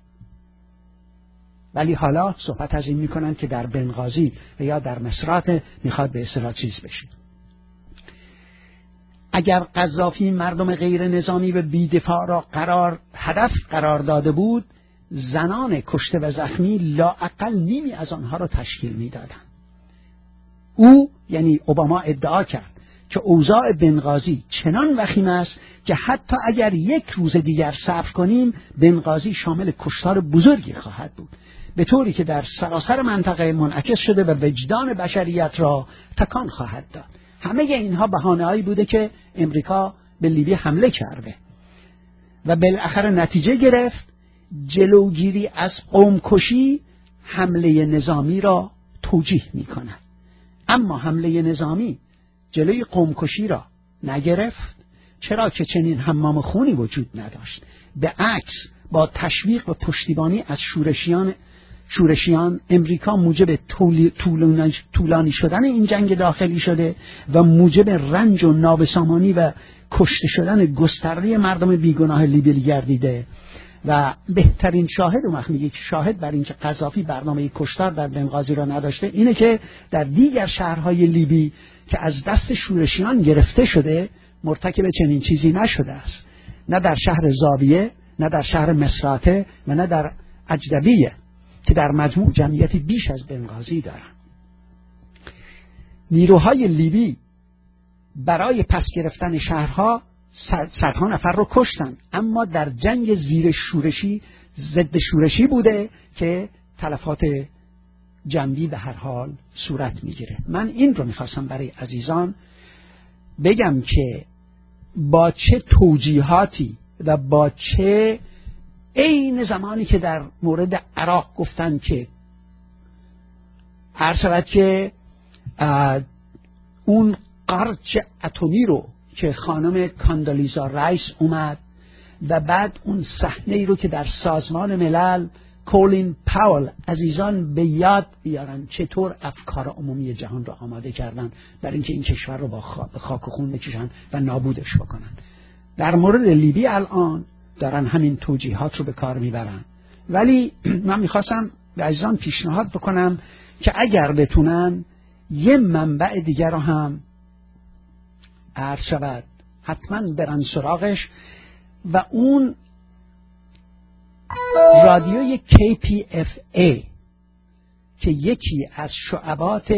ولی حالا صحبت از این میکنن که در بنغازی و یا در مصرات میخواد به اصطلاح چیز بشه. اگر قذافی مردم غیر نظامی و بی‌دفاع را هدف قرار داده بود، زنان کشته و زخمی لااقل نیمی از آنها را تشکیل میدادند. او یعنی اوباما ادعا کرد که اوضاع بنغازی چنان وخیم است که حتی اگر 1 روز دیگر صبر کنیم، بنغازی شامل کشتار بزرگی خواهد بود، به طوری که در سراسر منطقه منعکس شده و وجدان بشریت را تکان خواهد داد. همه اینها بهانه‌ای بوده که امریکا به لیبی حمله کرده و بالاخره نتیجه گرفت. جلوگیری از قومکشی حمله نظامی را توجیه می‌کند، اما حمله نظامی جلوی قومکشی را نگرفت، چرا که چنین حمام خونی وجود نداشت. به عکس با تشویق و پشتیبانی از شورشیان امریکا موجب طولانی شدن این جنگ داخلی شده و موجب رنج و نابسامانی و کشته شدن گسترده مردم بیگناه لیبی گردیده. و بهترین شاهد و میگه که شاهد بر اینکه قذافی برنامه کشتار در بنغازی را نداشته اینه که در دیگر شهرهای لیبی که از دست شورشیان گرفته شده مرتکب چنین چیزی نشده است، نه در شهر زاویه، نه در شهر مصراته و نه در اجدبیه که در مجموع جمعیتی بیش از بنغازی دارند. نیروهای لیبی برای پس گرفتن شهرها صدها نفر رو کشتن، اما در جنگ زیر شورشی ضد شورشی بوده که تلفات جنبی به هر حال صورت میگیره. من این رو میخواستم برای عزیزان بگم که با چه توجیهاتی و با چه عین زمانی که در مورد عراق گفتن که هر شود که اون قارچ اتمی رو که خانم کاندالیزا رایس اومد و بعد اون صحنه رو که در سازمان ملل کولین پاول عزیزان به یاد بیارن چطور افکار عمومی جهان رو آماده کردن برای اینکه این کشور رو با خاک و خون بکشن و نابودش بکنن. در مورد لیبی الان دارن همین توجیهات رو به کار میبرن. ولی من میخواستم به عزیزان پیشنهاد بکنم که اگر بتونن یه منبع دیگر رو هم عرض شود حتما برن سراغش و اون رادیوی KPFA که یکی از شعبات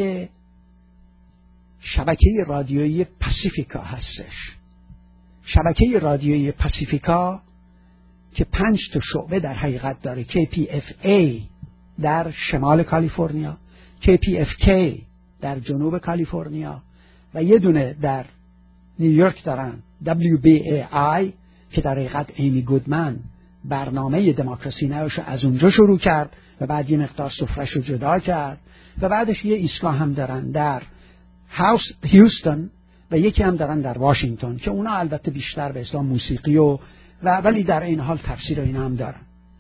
شبکه رادیویی پاسیفیکا هستش. شبکه رادیویی پاسیفیکا که 5 تا شعبه در حقیقت داره، KPFA در شمال کالیفرنیا، KPFK در جنوب کالیفرنیا و یه دونه در نیویورک دارن، WBAI که در حقیقت ایمی گودمن برنامه دموکراسی نوش از اونجا شروع کرد و بعد یه مقدار سفرش رو جدا کرد و بعدش یه ایستگاه هم دارن در هیوستن و یکی هم دارن در واشنگتن که اونا البته بیشتر به اصطلاح موسیقی و ولی در این حال تفسیر و اینا هم دارن.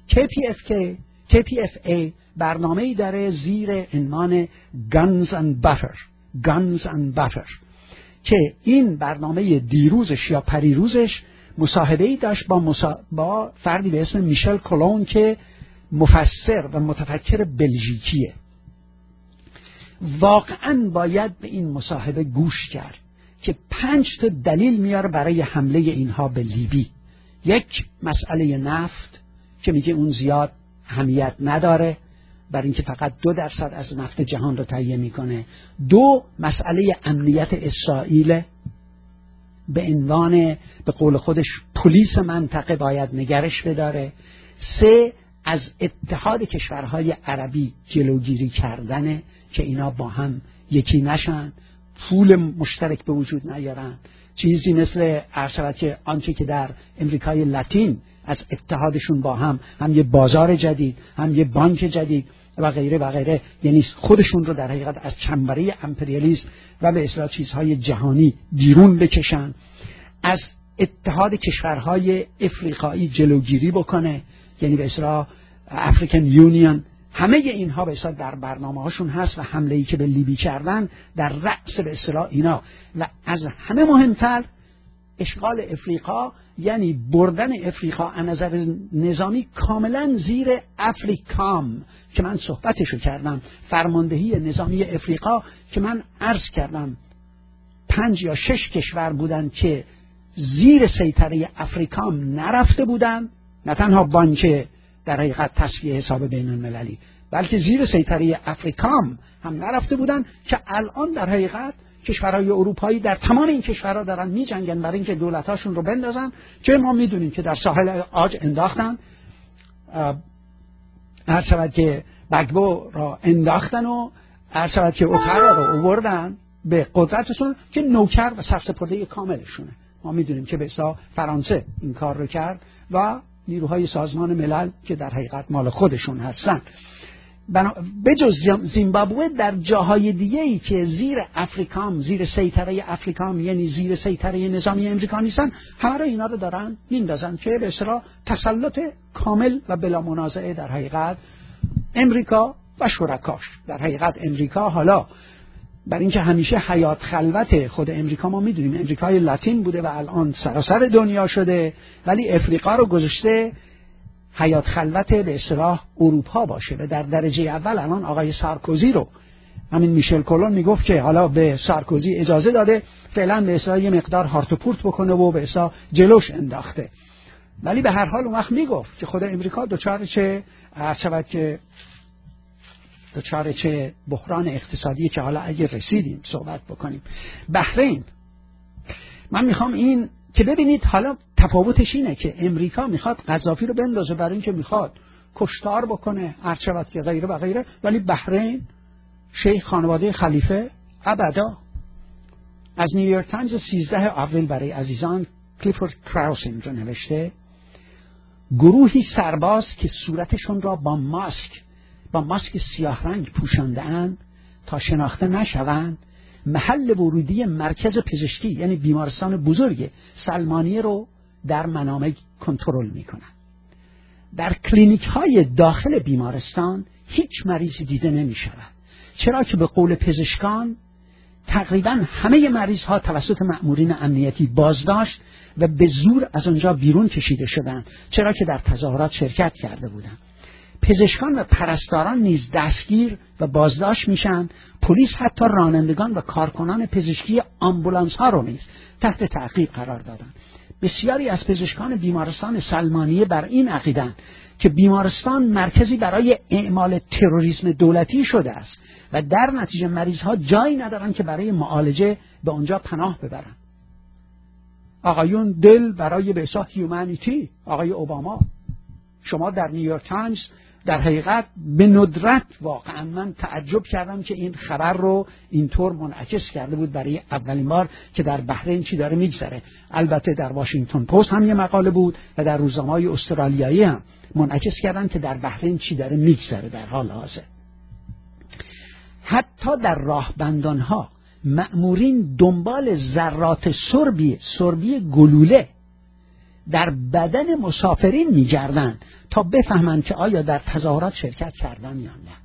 KPFA برنامه‌ای داره زیر عنوان Guns and Butter که این برنامه دیروزش یا پریروزش مصاحبه‌ای داشت با فردی به اسم میشل کولون که مفسر و متفکر بلژیکیه. واقعاً باید به این مصاحبه گوش کرد که 5 تا دلیل میاره برای حمله اینها به لیبی. یک، مسئله نفت که میگه اون زیاد اهمیت نداره برای اینکه فقط 2% از نفت جهان رو تهیه میکنه. 2، مسئله امنیت اسرائیل به عنوان به قول خودش پلیس منطقه باید نگرش بداره. 3، از اتحاد کشورهای عربی جلوگیری کردنه که اینا با هم یکی نشن، پول مشترک به وجود نیارن، چیزی مثل عرض که آنچه که در امریکای لاتین از اتحادشون با هم یه بازار جدید، هم یه بانک جدید و غیره و غیره، یعنی خودشون رو در حقیقت از چنبره امپریالیسم و به اصطلاح چیزهای جهانی بیرون بکشن. از اتحاد کشورهای افریقایی جلوگیری بکنه، یعنی به اصطلاح افریکن یونیون. همه اینها به اصطلاح در برنامه‌هاشون هست و حمله‌ای که به لیبی کردن در رأس به اصطلاح اینا. و از همه مهمتر اشغال افریقا، یعنی بردن افریقا از نظر نظامی کاملا زیر افریکام که من صحبتشو کردم، فرماندهی نظامی افریقا که من عرض کردم 5 یا 6 کشور بودن که زیر سیطره افریکام نرفته بودن، نه تنها بانک در حقیقت تصفیه حساب بین المللی، بلکه زیر سیطره افریکام هم نرفته بودن که الان در حقیقت کشورهای اروپایی در تمام این کشورها دارن می‌جنگن برای اینکه دولتاشون رو بندازن، که ما میدونیم که در ساحل عاج انداختن، هر شود که بگبو را انداختن و هر شود که اوتارا رو آوردن به قدرتشون که نوکر و سرسپرده کاملشونه. ما میدونیم که به اصطلاح فرانسه این کار رو کرد و نیروهای سازمان ملل که در حقیقت مال خودشون هستن. بجز زیمبابوه در جاهای دیگه‌ای که زیر افریکام، زیر سیطره افریکام، یعنی زیر سیطره نظامی امریکا نیستن، همه را اینا رو دارن میندازن که به اصطلاح تسلط کامل و بلا منازعه در حقیقت امریکا و شرکاش. در حقیقت امریکا حالا بر اینکه همیشه حیات خلوت خود امریکا، ما میدونیم امریکای لاتین بوده و الان سراسر دنیا شده، ولی افریقا رو گذاشته حیات خلوت به اصطلاح اروپا باشه. و در درجه اول الان آقای سارکوزی رو همین میشل کولون میگفت که حالا به سارکوزی اجازه داده فعلا به اصطلاح یه مقدار هارت و پورت بکنه و به اصطلاح جلوش انداخته، ولی به هر حال اون وقت میگفت که خود امریکا دچار چه بحران اقتصادی که حالا اگه رسیدیم صحبت بکنیم. بحرین، من میخوام این که ببینید حالا تفاوتش اینه که امریکا میخواد قذافی رو بندازه برای اینکه میخواد کشتار بکنه، ارچبت که غیره و غیره، ولی بحرین شیخ خانواده خلیفه ابدا. از نیویورک تایمز 13 آوریل برای عزیزان کلیفورد کراوس اینجا نوشته: گروهی سرباز که صورتشون را با ماسک سیاه رنگ پوشانده اند تا شناخته نشوند، محل ورودی مرکز پزشکی یعنی بیمارستان بزرگ سلمانیه رو در منامه کنترل میکنن. در کلینیک های داخل بیمارستان هیچ مریضی دیده نمی شود، چرا که به قول پزشکان تقریبا همه مریض ها توسط مأمورین امنیتی بازداشت و به زور از آنجا بیرون کشیده شدند، چرا که در تظاهرات شرکت کرده بودند. پزشکان و پرستاران نیز دستگیر و بازداشت میشن. پلیس حتی رانندگان و کارکنان پزشکی آمبولانس ها رو نیز تحت تعقیب قرار دادن. بسیاری از پزشکان بیمارستان سلمانیه بر این عقیدند که بیمارستان مرکزی برای اعمال تروریسم دولتی شده است و در نتیجه مریض ها جایی ندارن که برای معالجه به آنجا پناه ببرن. آقایون دل برای به اصطلاح هیومانیتی، آقای اوباما، شما در نیویورک تایمز در حقیقت به ندرت واقعا من تعجب کردم که این خبر رو اینطور منعکس کرده بود برای اولین بار که در بحرین چی داره میگذره. البته در واشنگتن پست هم یه مقاله بود و در روزنامه‌های استرالیایی هم منعکس کردن که در بحرین چی داره میگذره در حال حاضر. حتی در راهبندانها مأمورین دنبال ذرات سربی گلوله در بدن مسافرین می‌گردند تا بفهمند که آیا در تظاهرات شرکت کردن یا نه.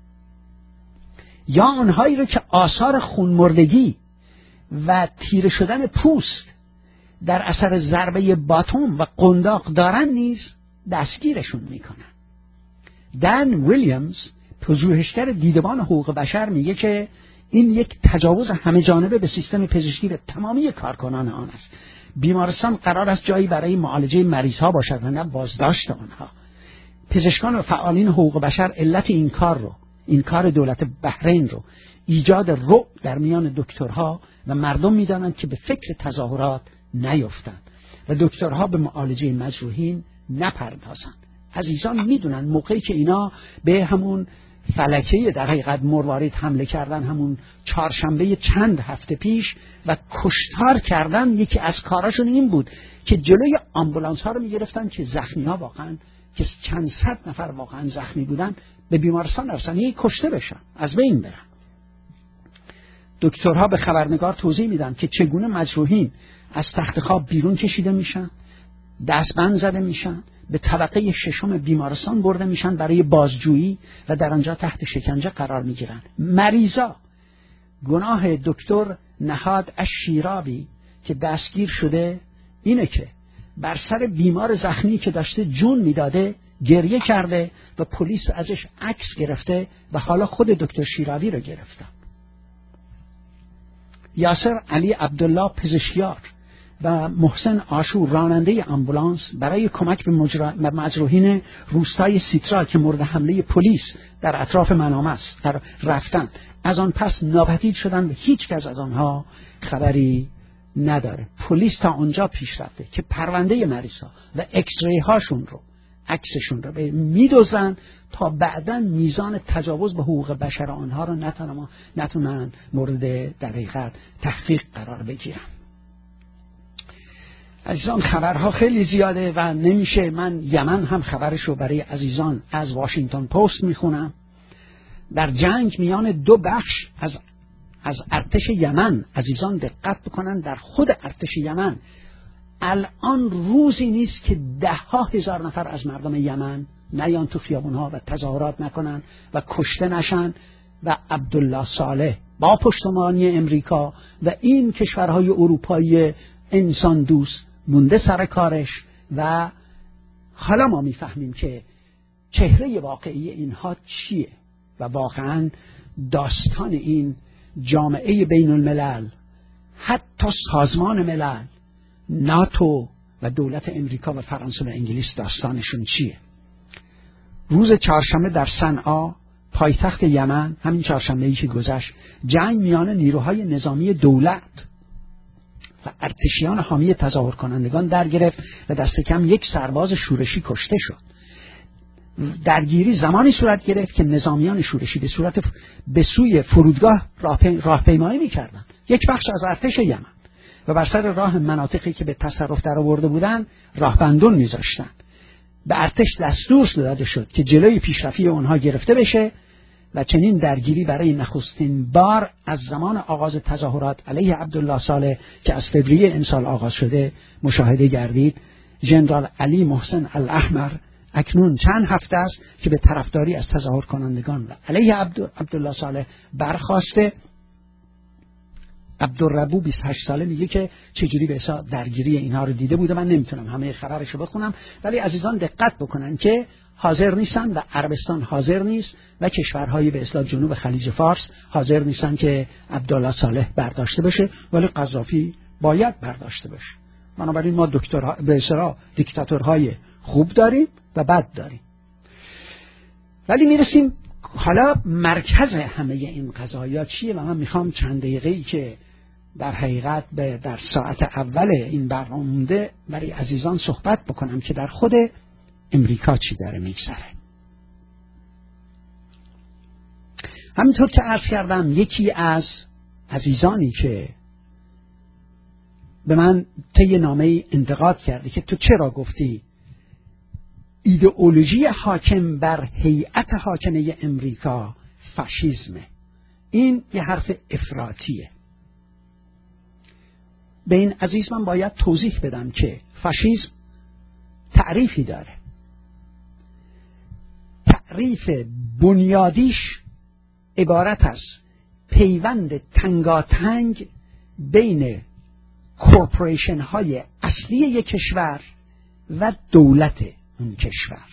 یا آنهایی رو که آثار خونمردگی و تیره شدن پوست در اثر ضربه باتوم و قنداق دارن نیز دستگیرشون میکنن. دن ویلیامز، پژوهشگر دیدبان حقوق بشر، میگه که این یک تجاوز همه جانبه به سیستم پزشکی و تمامی کارکنان آن است. بیمارستان قرار است جایی برای معالجه مریض ها باشد و نه بازداشت آنها. پزشکان و فعالین حقوق بشر علت این کار دولت بحرین رو ایجاد رعب در میان دکترها و مردم می‌دانند که به فکر تظاهرات نیفتند و دکترها به معالجه مجروحین نپردازند. عزیزان میدونن موقعی که اینا به همون فلکه در حقیقت مروارید حمله کردن، همون چهارشنبه چند هفته پیش، و کشتار کردن، یکی از کاراشون این بود که جلوی آمبولانس ها رو میگرفتن که زخمی ها واقعا که چند صد نفر واقعا زخمی بودن به بیمارستان نرسن، یکی کشته بشن، از بین برن. دکترها به خبرنگار توضیح میدن که چگونه مجروحین از تخت خواب بیرون کشیده میشن، دستبند زده میشن، به طبقه ششم بیمارستان برده میشن برای بازجویی و در آنجا تحت شکنجه قرار میگیرن. مریضا گناه دکتر نهاد الشیرابی که دستگیر شده اینه که بر سر بیمار زخمی که داشته جون میداده گریه کرده و پلیس ازش عکس گرفته و حالا خود دکتر شیرابی رو گرفتن. یاسر علی عبدالله پزشکیار و محسن آشور راننده آمبولانس برای کمک به مجروحین روستای سیترا که مورد حمله پلیس در اطراف منامه است رفتن. از آن پس ناپدید شدن و هیچ کس از آنها خبری نداره. پلیس تا اونجا پیش رفته که پرونده مریضا و اکسری هاشون رو، عکسشون رو میدوزن تا بعداً میزان تجاوز به حقوق بشر آنها رو نتونن مورد در حقیقت تحقیق قرار بگیرن. عزیزان خبرها خیلی زیاده و نمیشه. من یمن هم خبرشو برای عزیزان از واشنگتن پست میخونم. در جنگ میان دو بخش از ارتش یمن، عزیزان دقت بکنن، در خود ارتش یمن الان روزی نیست که 10,000 نفر از مردم یمن نیان تو خیابونها و تظاهرات نکنن و کشته نشن و عبدالله صالح با پشتیبانی امریکا و این کشورهای اروپایی انسان دوست مونده سر کارش. و حالا ما میفهمیم که چهره واقعی اینها چیه و واقعا داستان این جامعه بین الملل، حتی سازمان ملل، ناتو و دولت امریکا و فرانسه و انگلیس داستانشون چیه. روز چهارشنبه در صنعا پایتخت یمن، همین چهارشنبه‌ای که گذشت، جنگ میان نیروهای نظامی دولت و ارتشیان حامی تظاهر کنندگان در گرفت و دست کم یک سرباز شورشی کشته شد. درگیری زمانی صورت گرفت که نظامیان شورشی به سوی فرودگاه راهپیمایی می‌کردند، یک بخش از ارتش یمن، و بر سر راه مناطقی که به تصرف در آورده بودند راهبندون می‌ذاشتند. به ارتش دستور داده شد که جلوی پیشرفتی آنها گرفته بشه و چنین درگیری برای نخستین بار از زمان آغاز تظاهرات علیه عبدالله صالح که از فوریه امسال آغاز شده مشاهده گردید. ژنرال علی محسن الاحمر اکنون چند هفته است که به طرفداری از تظاهر کنندگان و علیه عبدالله صالح برخاسته. عبدالربو 28 ساله میگه که چجوری به حساب درگیری اینها رو دیده بوده. من نمیتونم همه خبرشو بخونم، ولی عزیزان دقت بکنن که حاضر نیستن و عربستان حاضر نیست و کشورهای به اصطلاح جنوب خلیج فارس حاضر نیستن که عبدالله صالح برداشته بشه، ولی قذافی باید برداشته بشه. بنابراین ما به اصطلاح دیکتاتورهای خوب داریم و بد داریم. ولی میرسیم حالا مرکز همه این قضایا چیه؟ و من میخوام چند دقیقه‌ای که در حقیقت در ساعت اول این برنامه مونده برای عزیزان صحبت بکنم که در خود امریکا چی داره میگذره. همینطور که عرض کردم یکی از عزیزانی که به من طی نامه انتقاد کرده که تو چرا گفتی ایدئولوژی حاکم بر هیئت حاکمه امریکا فاشیسمه، این یه حرف افراطیه. به این عزیز من باید توضیح بدم که فاشیسم تعریفی داره. تعریف بنیادیش عبارت است پیوند تنگاتنگ بین کورپوریشن های اصلی یک کشور و دولت اون کشور.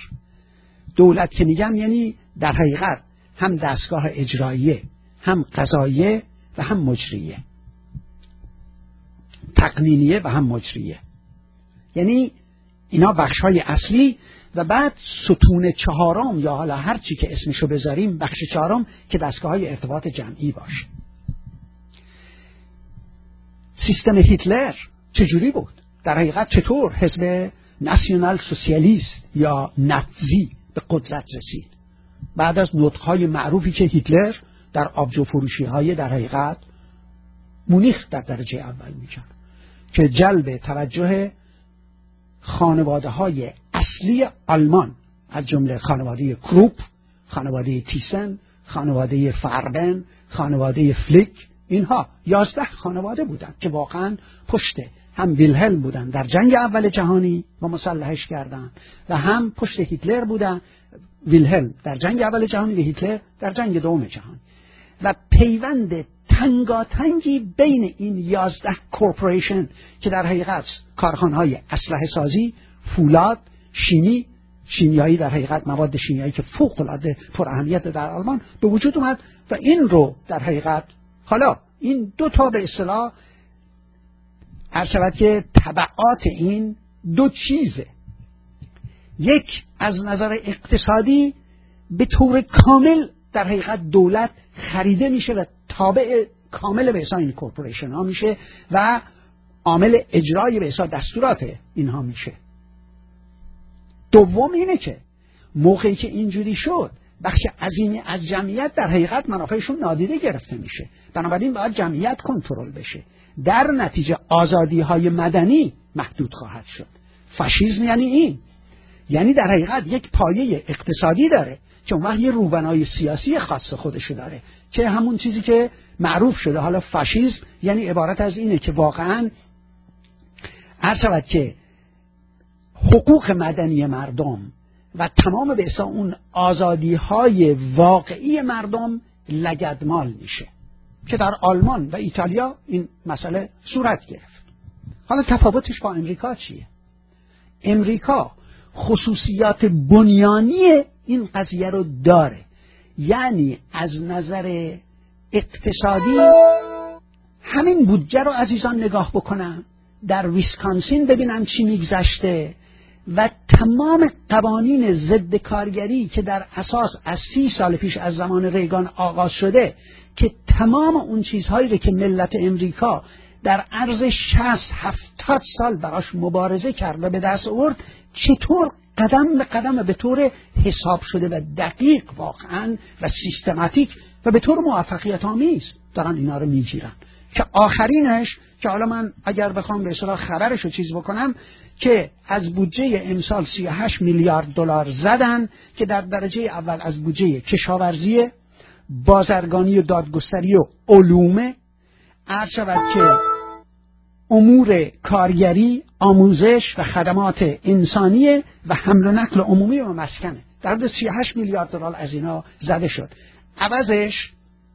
دولت که میگم یعنی در حقیقت هم دستگاه اجراییه، هم قضاییه، و هم مجریه، تقنینیه و هم مجریه. یعنی اینا بخش‌های اصلی و بعد ستون چهارم یا حالا هر چی که اسمشو بذاریم بخش چهارم که دستگاه‌های ارتباط جمعی باشه. سیستم هیتلر چجوری بود؟ در حقیقت چطور حزب ناسیونال سوسیالیست یا ناتزی به قدرت رسید؟ بعد از نطق‌های معروفی که هیتلر در آبجو فروشی‌های در حقیقت مونیخ در درجه اول می‌کرد که جلب توجه خانواده‌های اصلی آلمان از جمله خانواده کروپ، خانواده تیسن، خانواده فربن، خانواده فلیک، اینها 11 خانواده بودند که واقعا پشت هم ویلهلم بودن در جنگ اول جهانی و مسلحش کردن و هم پشت هیتلر بودن، ویلهلم در جنگ اول جهانی و هیتلر در جنگ دوم جهانی، و پیوند تنگاتنگی بین این 11 کورپوریشن که در حقیقت کارخانه‌های اسلحه سازی، فولاد، شیمیایی در حقیقت مواد شیمیایی که فوق‌العاده پر اهمیت در آلمان به وجود اومد و این رو در حقیقت حالا این دو تا به اصطلاح عرض شود که تبعات این دو چیزه. یک از نظر اقتصادی به طور کامل در حقیقت دولت خریده میشه و تابع کامل به حساب این کورپوریشن ها میشه و عامل اجرای به حساب دستورات اینها میشه. دوم اینه که موقعی که اینجوری شد بخش عظیمی از جمعیت در حقیقت منافعشون نادیده گرفته میشه، بنابراین باید جمعیت کنترل بشه، در نتیجه آزادی های مدنی محدود خواهد شد. فاشیسم یعنی این، یعنی در حقیقت یک پایه اقتصادی داره که اون وقت یه روبنای سیاسی خاص خودشو داره که همون چیزی که معروف شده. حالا فاشیسم یعنی عبارت از اینه که واقعا عرض شود که حقوق مدنی مردم و تمام به حساب اون آزادی های واقعی مردم لگدمال میشه که در آلمان و ایتالیا این مسئله صورت گرفت. حالا تفاوتش با امریکا چیه؟ امریکا خصوصیات بنیانی این قضیه رو داره، یعنی از نظر اقتصادی همین بودجه رو عزیزان نگاه بکنن، در ویسکانسین ببینن چی میگذشته و تمام قوانین ضد کارگری که در اساس از 30 سال پیش از زمان ریگان آغاز شده که تمام اون چیزهایی رو که ملت امریکا در عرض 60-70 سال براش مبارزه کرد و به دست آورد، چطور قدم به قدم به طور حساب شده و دقیق واقعا و سیستماتیک و به طور موفقیت آمیز دارن اینا رو میگیرن که آخرینش که حالا من اگر بخوام به اصطلاح خبرش رو چیز بکنم که از بودجه امسال 38 میلیارد دلار زدن که در درجه اول از بودجه کشاورزی، بازرگانی و دادگستری و علوم، عرض شود که امور کارگری، آموزش و خدمات انسانی و حمل و نقل عمومی و مسکنه. در حدود 38 میلیارد دلار از اینا زده شد. عوضش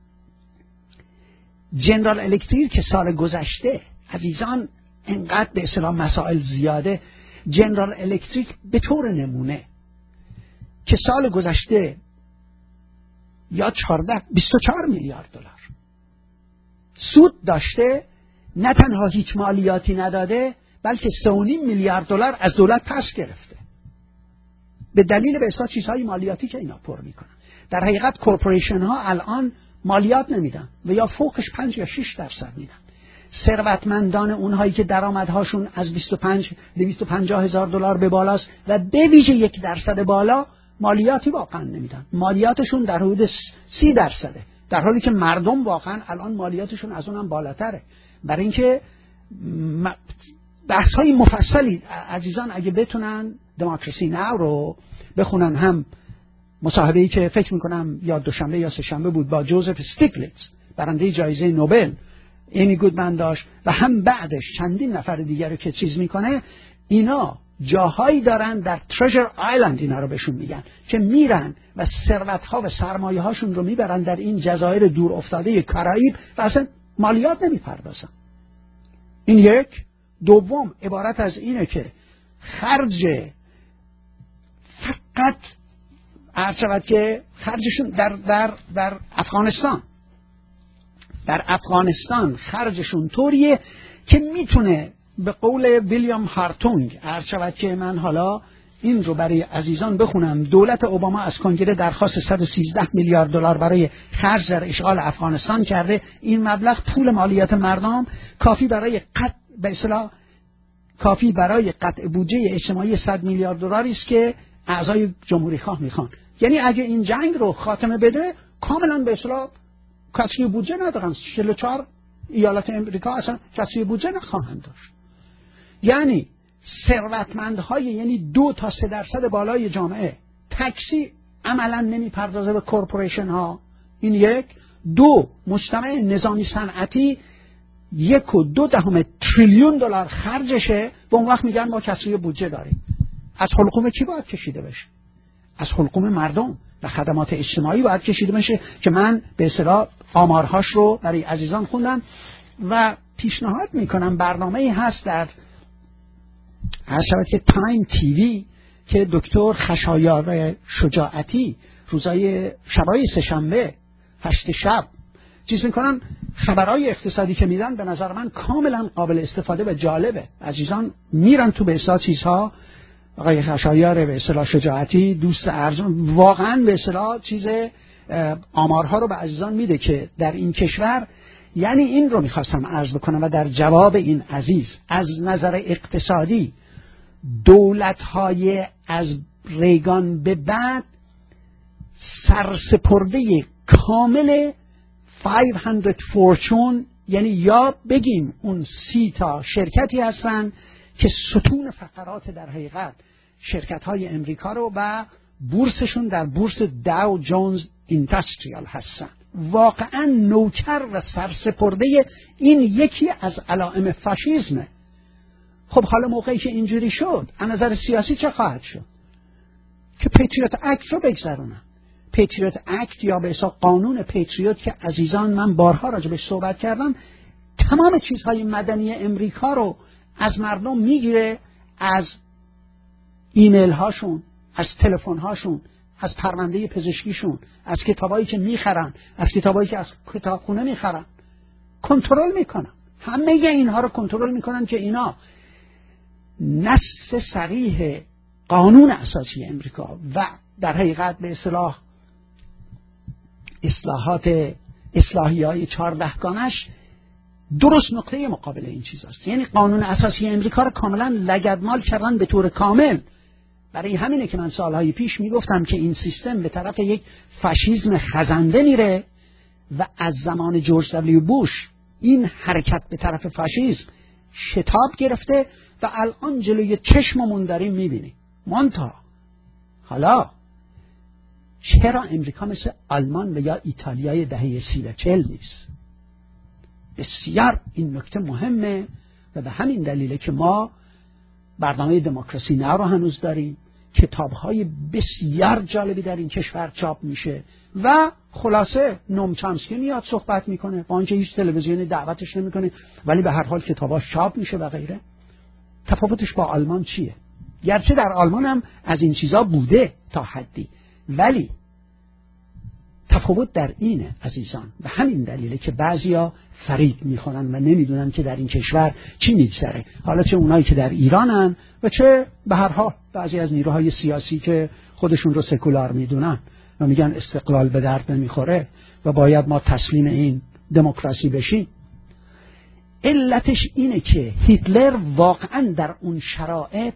جنرال الکتریک که سال گذشته عزیزان انقدر به اصطلاح مسائل زیاده، جنرال الکتریک به طور نمونه که سال گذشته یا 24 میلیارد دلار سود داشته، نه تنها هیچ مالیاتی نداده بلکه 3.5 میلیارد دلار از دولت پس گرفته به دلیل به اصطلاح چیزهای مالیاتی که اینا پر میکنن. در حقیقت کورپوریشن ها الان مالیات نمیدن و یا فوقش 5 یا 6% میدن. ثروتمندان اونهایی که درآمدهاشون از 250 هزار دلار به بالاست و به ویژه 1% بالا مالیاتی واقعا نمیدن، مالیاتشون در حدود 30%، در حالی که مردم واقعا الان مالیاتشون از اونم بالاتره. برای اینکه بحث های مفصلی عزیزان اگه بتونن دموکراسی ناو رو بخونن، هم مصاحبه‌ای که فکر میکنم یا دوشنبه یا سه‌شنبه بود با جوزف استیگلیتز برنده جایزه نوبل اینی گودمن داشت و هم بعدش چندین نفر دیگر رو که چیز میکنه، اینا جاهایی دارن در تریجر آیلند، اینا رو بهشون میگن که میرن و ثروت‌ها و سرمایه‌هاشون رو میبرن در این جزایر دور افتاده کارائیب و اصلا مالیات نمیپردازن. این یک. دوم عبارت از اینه که خرج فقط عرض شود که خرجشون در افغانستان در افغانستان خرجشون طوریه که میتونه به قول ویلیام هارتونگ، هر شود که من حالا این رو برای عزیزان بخونم، دولت اوباما از کنگره درخواست 113 میلیارد دلار برای خرج در اشغال افغانستان کرده. این مبلغ پول مالیات مردم کافی برای قطع بودجه اجتماعی 100 میلیارد دلاری است که اعضای جمهوری خواه میخوان. یعنی اگه این جنگ رو خاتمه بده کاملا به اصطلاح کسری بودجه ندارن. 44 ایالت امریکا اصلا کسری بودجه نخواهند داشت. یعنی ثروتمندهای یعنی 2 تا 3% بالای جامعه تکسی عملا نمیپردازه به کورپوریشن ها. این یک. 2 مجتمع نظامی صنعتی 1.2 تریلیون دلار خرجشه و اون وقت میگن ما کسری بودجه داریم. از حلقوم کی باید کشیده بشه؟ از حلقوم مردم و خدمات اجتماعی باید کشیده بشه که من به اصطلاح آمارهاش رو برای عزیزان خوندم و پیشنهاد میکنم برنامه‌ای هست در شبکه تایم تیوی که دکتر خشایار شجاعتی شبای سه‌شنبه 8 شب چیز میکنن، خبرهای اقتصادی که میدن به نظر من کاملا قابل استفاده و جالبه. عزیزان میرن تو به اصطلاح چیزها. آقای خشایار به اصطلاح شجاعتی دوست ارزان واقعا به اصطلاح آمارها رو به عزیزان میده که در این کشور، یعنی این رو میخواستم عرض بکنم و در جواب این عزیز، از نظر اقتصادی دولت‌های از ریگان به بعد سرسپرده کامل 500 فورچون، یعنی یا بگیم اون 30 تا شرکتی هستن که ستون فقرات در حقیقت شرکت‌های امریکا رو و بورسشون در بورس داو جونز اینداستریال هستن. واقعا نوکر و سرسپرده این یکی از علائم فاشیسمه. خب حالا موقعی که اینجوری شد از نظر سیاسی چه خواهد شد؟ که پیتریوت اکت رو بگذرونن. پیتریوت اکت یا به اصطلاح قانون پیتریوت که عزیزان من بارها راجبش صحبت کردم، تمام چیزهای مدنی امریکا رو از مردم میگیره، از ایمیل هاشون، از تلفن هاشون، از پرونده پزشکیشون، از کتابایی که میخرن، از کتابایی که از کتابخونه میخرن، کنترل میکنن. همه اینها رو کنترل میکنن که اینا نص صریح قانون اساسی امریکا و در حقیقت به اصطلاح اصلاحیه‌های 14 گانش درست نقطه مقابل این چیز است. یعنی قانون اساسی امریکا رو کاملا لگدمال کردن به طور کامل. برای همینه که من سالهای پیش میگفتم که این سیستم به طرف یک فاشیسم خزنده میره و از زمان جورج دبلیو بوش این حرکت به طرف فاشیسم شتاب گرفته و الان جلوی چشممون داریم میبینیم. مانتا حالا چرا امریکا مثل آلمان و یا ایتالیای دهه 30 و 40 نیست؟ بسیار این نکته مهمه و به همین دلیله که ما برنامه دموکراسی نو رو هنوز داریم، کتاب‌های بسیار جالبی در این کشور چاپ میشه و خلاصه نوم چامسکی میاد صحبت میکنه با اینکه هیچ تلویزیونی دعوتش نمیکنه ولی به هر حال کتاباش چاپ میشه و غیره. تفاوتش با آلمان چیه؟ گرچه در آلمان هم از این چیزا بوده تا حدی، ولی تفاوت در اینه عزیزان. به همین دلیله که بعضیا فریب میخورن و نمیدونن که در این کشور چی میگذره، حالا چه اونایی که در ایرانن و چه به هر حال بعضی از نیروهای سیاسی که خودشون رو سکولار میدونن و میگن استقلال به درد نمیخوره و باید ما تسلیم این دموکراسی بشیم. علتش اینه که هیتلر واقعا در اون شرایط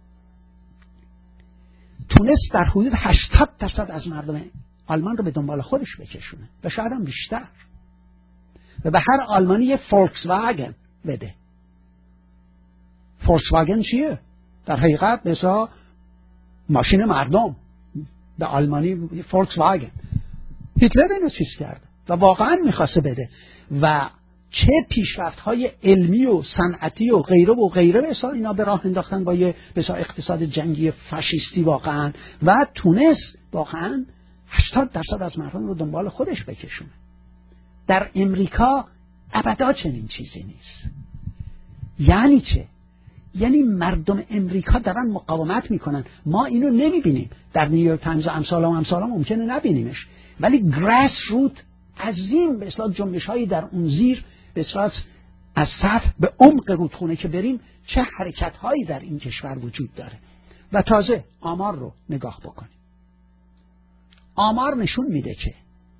تونست در حدود 80% از مردم آلمان رو به دنبال خودش بکشونه و شاید هم بیشتر و به هر آلمانی یه فولکس واگن بده. فولکس واگن چیه؟ در حقیقت مثلا ماشین مردم، به آلمانی فولکس واگن. هیتلر اینو چیز کرد و واقعا میخواسته بده و چه پیشرفت‌های علمی و صنعتی و غیره مثلا اینا به راه انداختن با یه مثلا اقتصاد جنگی فاشیستی واقعا و تونست واقعا 80% از مردم رو دنبال خودش بکشونه. در امریکا ابدا چنین چیزی نیست. یعنی چه؟ یعنی مردم امریکا دارن مقاومت میکنن. ما اینو نمیبینیم در نیویورک تایمز و امثال ممکنه نبینیمش، ولی گراس روت عظیم به اصطلاح جنبش‌هایی در اون زیر به اصطلاح از سطح به عمق رودخونه که بریم چه حرکت‌هایی در این کشور وجود داره. و تازه آمار رو نگاه بکنیم. آمار نشون میده که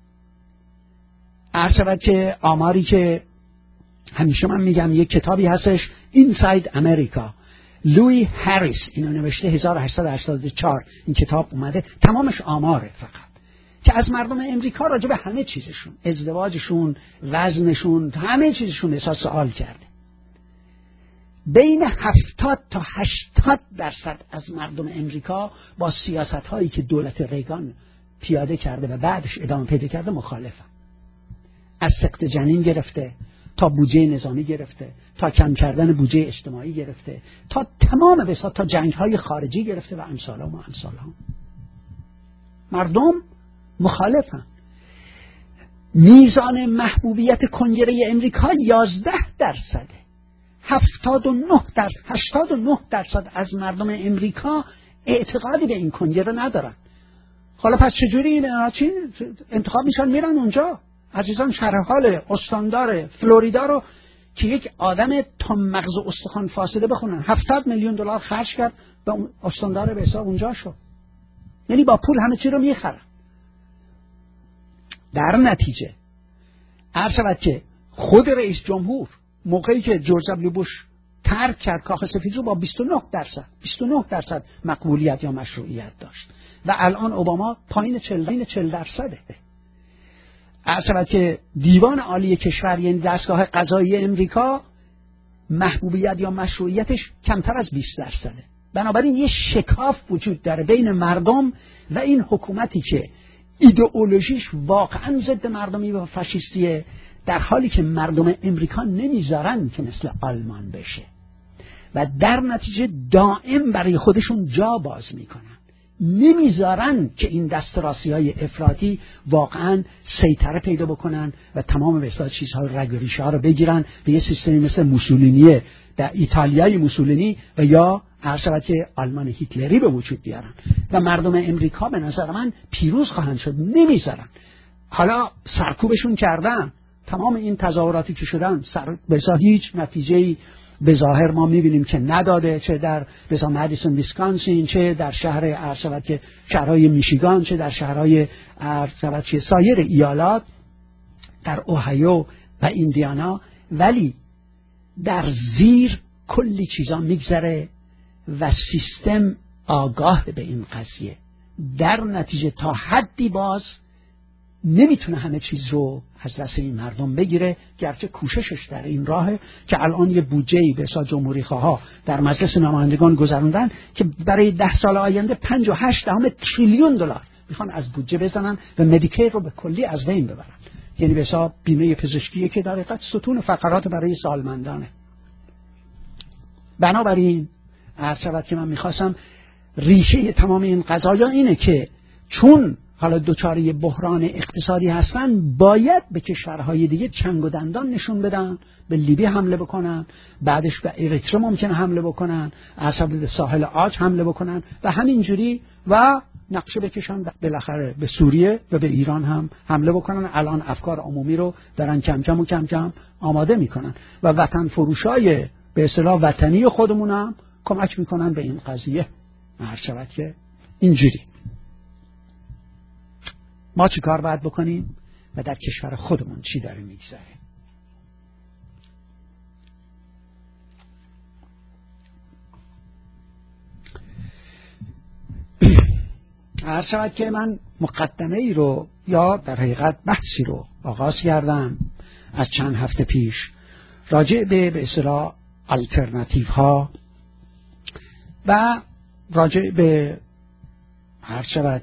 عرض که آماری که همیشه من میگم یک کتابی هستش اینساید امریکا، لوی هریس اینو نوشته 1884 این کتاب اومده، تمامش آماره فقط که از مردم امریکا راجع به همه چیزشون، ازدواجشون، وزنشون، همه چیزشون احساس سوال کرده. بین 70 تا 80% از مردم امریکا با سیاست‌هایی که دولت ریگان پیاده کرده و بعدش ادامه پیدا کرده مخالفن. از سقط جنین گرفته تا بودجه نظامی گرفته تا کم کردن بودجه اجتماعی گرفته تا تمام بساط تا جنگ‌های خارجی گرفته و امثالها. مردم مخالفن. میزان محبوبیت کنگره امریکا 11%. 89% از مردم امریکا اعتقادی به این کنگره ندارن. حالا پس چجوری این انتخاب میشن میرن اونجا؟ عزیزان شرح حال استاندار فلوریدا رو که یک آدم تا مغز استخوان فاسده بخونن 70 میلیون دلار خرج کرد به استاندار به حساب اونجا شد. یعنی با پول همه چی رو میخرن. در نتیجه عرض شود که خود رئیس جمهور موقعی که جورج دبلیو بوش ترک کرد کاخ سفید رو با 29% مقبولیت یا مشروعیت داشت و الان اوباما پایین 40%. عرض شود که دیوان عالی کشور یعنی دستگاه قضایی امریکا محبوبیت یا مشروعیتش کمتر از 20%. بنابراین یه شکاف وجود داره بین مردم و این حکومتی که ایدئولوژیش واقعا ضد مردمی و فاشیستیه، در حالی که مردم امریکا نمیذارن که مثل آلمان بشه و در نتیجه دائم برای خودشون جا باز میکنن، نمیذارن که این دستراسی‌های افراطی واقعا سیطره پیدا بکنن و تمام به اصطلاح چیزها رگ و ریشه ها رو بگیرن به یه سیستمی مثل موسولینی در ایتالیای موسولینی و یا عرض که آلمان هیتلری به وجود بیارن و مردم امریکا به نظر من پیروز خواهند شد. نمیذارن. حالا سرکوبشون کردن، تمام این تظاهراتی که شدن بسا هیچ نتیجه‌ای به ظاهر ما میبینیم که نداده، چه در مثلا مدیسون ویسکانسین، چه در شهر ارشبت که شهرهای میشیگان، چه در شهرهای ارشبت که سایر ایالات در اوهایو و ایندیانا، ولی در زیر کلی چیزا میگذره و سیستم آگاه به این قضیه، در نتیجه تا حدی باز نمیتونه همه چیز رو از دست این مردم بگیره، گرچه کوششش در این راهه که الان یه بودجه‌ای به حساب جمهوری خواها در مجلس نمایندگان گذروندن که برای 10 سال آینده 5.8 تریلیون دلار میخوان از بودجه بزنن و مدیکیر رو به کلی از بین ببرن. یعنی به حساب بیمه پزشکی که در حقیقت ستون فقرات برای سالمندانه. بنابراین عرض شود که من میخواستم ریشه تمام این قضایا اینه که چون حالا دوچاری بحران اقتصادی هستن، باید به کشورهای دیگه چنگ و دندان نشون بدن، به لیبی حمله بکنن، بعدش به اریتره ممکنه حمله بکنن، به ساحل عاج حمله بکنن و همینجوری و نقشه بکشن بالاخره به سوریه و به ایران هم حمله بکنن. الان افکار عمومی رو دارن کم کم آماده میکنن و وطن فروشای به اصطلاح وطنی خودمون هم کمک میکنن به این قضیه. هر شود که اینجوری ما چی کار باید بکنیم و در کشور خودمون چی داره میگذره. هر شود که من مقدمه ای رو یا در حقیقت بحثی رو آغاز کردم از چند هفته پیش راجع به اصطلاح آلترناتیو ها و راجع به هر شود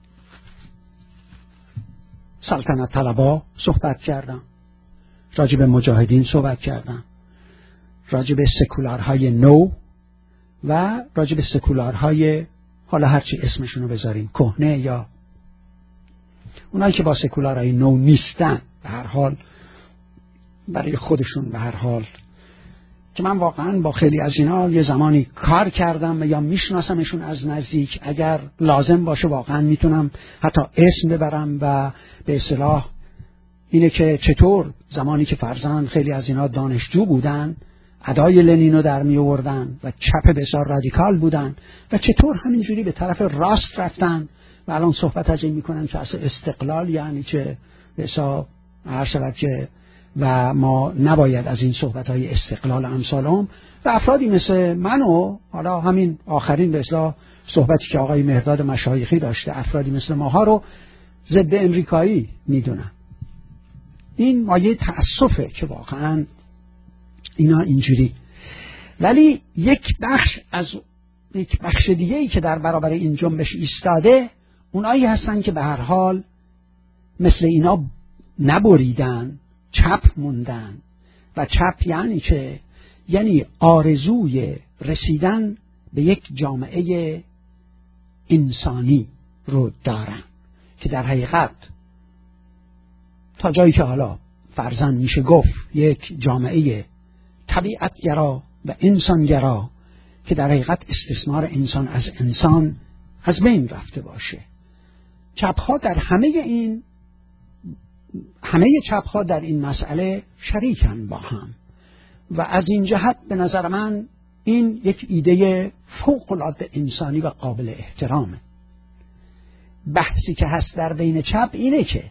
سلطنت طلبا صحبت کردم، راجع به مجاهدین صحبت کردم، راجع به سکولارهای نو و راجع به سکولارهای حالا هرچی اسمشونو بذاریم کهنه یا اونایی که با سکولارهای نو نیستن به هر حال برای خودشون به هر حال که من واقعا با خیلی از اینا یه زمانی کار کردم یا میشناسمشون از نزدیک، اگر لازم باشه واقعا میتونم حتی اسم ببرم و به اصطلاح اینه که چطور زمانی که فرزند خیلی از اینا دانشجو بودن ادای لنین رو در می آوردن و چپ بسیار رادیکال بودن و چطور همینجوری به طرف راست رفتن و الان صحبت از این میکنن که اصلا استقلال یعنی چه بسیار هر شود که و ما نباید از این صحبت‌های استقلال امثالهم و افرادی مثل من و حالا همین آخرین به اصطلاح صحبتی که آقای مهرداد مشایخی داشته افرادی مثل ماها رو ضد امریکایی میدونن. این مایه تأسفه که واقعا اینا اینجوری. ولی یک بخش دیگه‌ای که در برابر این جنبش ایستاده اونایی هستن که به هر حال مثل اینا نبریدن، چپ موندن و چپ یعنی چه؟ یعنی آرزوی رسیدن به یک جامعه انسانی رو دارن که در حقیقت تا جایی که حالا فرضاً میشه گفت یک جامعه طبیعتگرا و انسانگرا که در حقیقت استثمار انسان از انسان از بین رفته باشه. چپ‌ها در همه چپ‌ها در این مسئله شریکن با هم و از این جهت به نظر من این یک ایده فوق‌العاده انسانی و قابل احترامه. بحثی که هست در بین چپ اینه که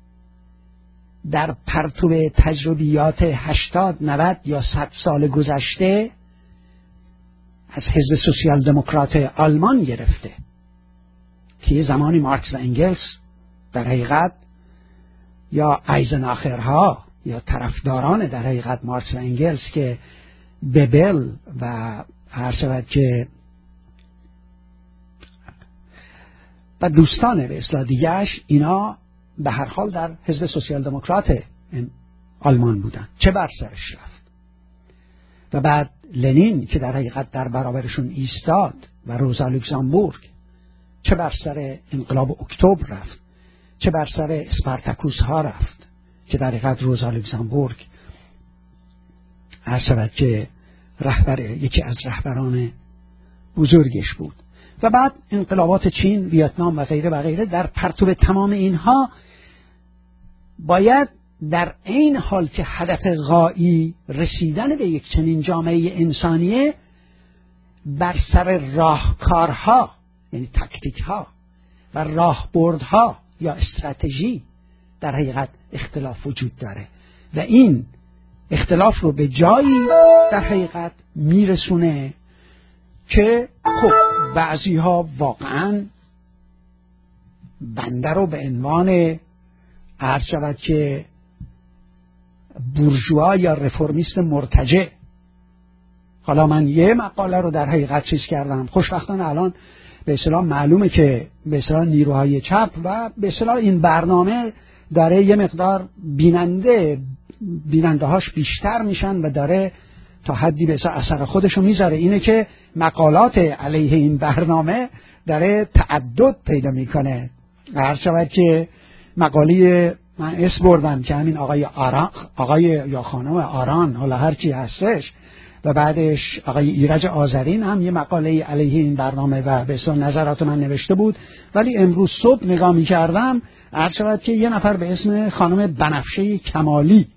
در پرتو تجربیات 80 90 یا 100 سال گذشته از حزب سوسیال دموکرات آلمان گرفته که زمانی مارکس و انگلس در حقیقت یا ایزناخرها یا طرفداران در حقیقت مارکس و انگلس که ببل و هر شود که و دوستان به اصطلاح دیگه‌اش اینا به هر حال در حزب سوسیال دموکرات آلمان بودن، چه بر سرش رفت. و بعد لنین که در حقیقت در برابرشون ایستاد و روزا لوکزامبورگ چه بر سر انقلاب اکتبر رفت، چه بر سر اسپارتاکوس ها رفت که در حقیقت روزا لوکزامبورگ هر شود که یکی از رهبران بزرگش بود. و بعد انقلابات چین، ویتنام و غیره و غیره. در پرتو تمام اینها باید در این حال که هدف غایی رسیدن به یک چنین جامعه انسانیه بر سر راهکارها یعنی تکتیکها و راهبردها یا استراتژی در حقیقت اختلاف وجود داره و این اختلاف رو به جایی در حقیقت میرسونه که خب بعضی ها واقعا بنده رو به عنوان عرض شود که بورژوا یا رفرمیست مرتجع، حالا من یه مقاله رو در حقیقت چیز کردم، خوشبختانه الان به اصطلاح معلومه که به اصطلاح نیروهای چپ و به اصطلاح این برنامه داره یه مقدار بیننده هاش بیشتر میشن و داره تا حدی به اصطلاح اثر خودشو میذاره. اینه که مقالات علیه این برنامه داره تعدد پیدا میکنه. هر شود که مقاله من اسم بردم که همین آقای یا خانم آران حالا هر چی هستش و بعدش آقای ایرج آذرین هم یه مقاله علیه این برنامه و به اصطلاح نظرات من نوشته بود، ولی امروز صبح نگاه میکردم هر شود که یه نفر به اسم خانم بنفشه کمالی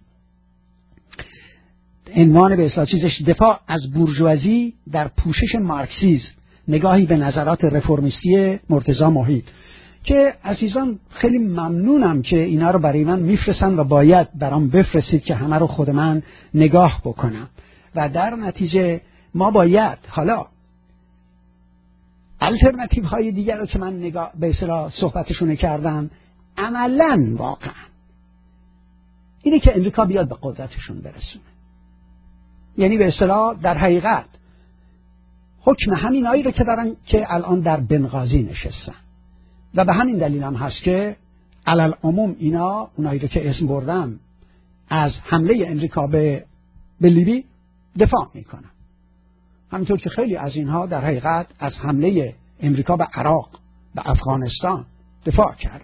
عنوان به اصطلاح چیزش دفاع از بورژوازی در پوشش مارکسیسم، نگاهی به نظرات رفرمیستی مرتضی محیط، که عزیزان خیلی ممنونم که اینا رو برای من میفرستن و باید برام بفرستید که همه رو خود من نگاه بکنم و در نتیجه ما باید حالا الٹرناتیو های دیگر رو که من نگاه به اصطلاح صحبتشون کردم عملاً واقعا اینه که امریکا بیاد به قدرتشون برسونه، یعنی به اصطلاح در حقیقت حکم همینایی رو که دارن که الان در بنغازی نشستن و به همین دلیل هم هست که علل عموم اونایی رو که اسم بردم از حمله امریکا به لیبی دفاع میکنن، همینطور که خیلی از اینها در حقیقت از حمله امریکا به عراق به افغانستان دفاع کردن،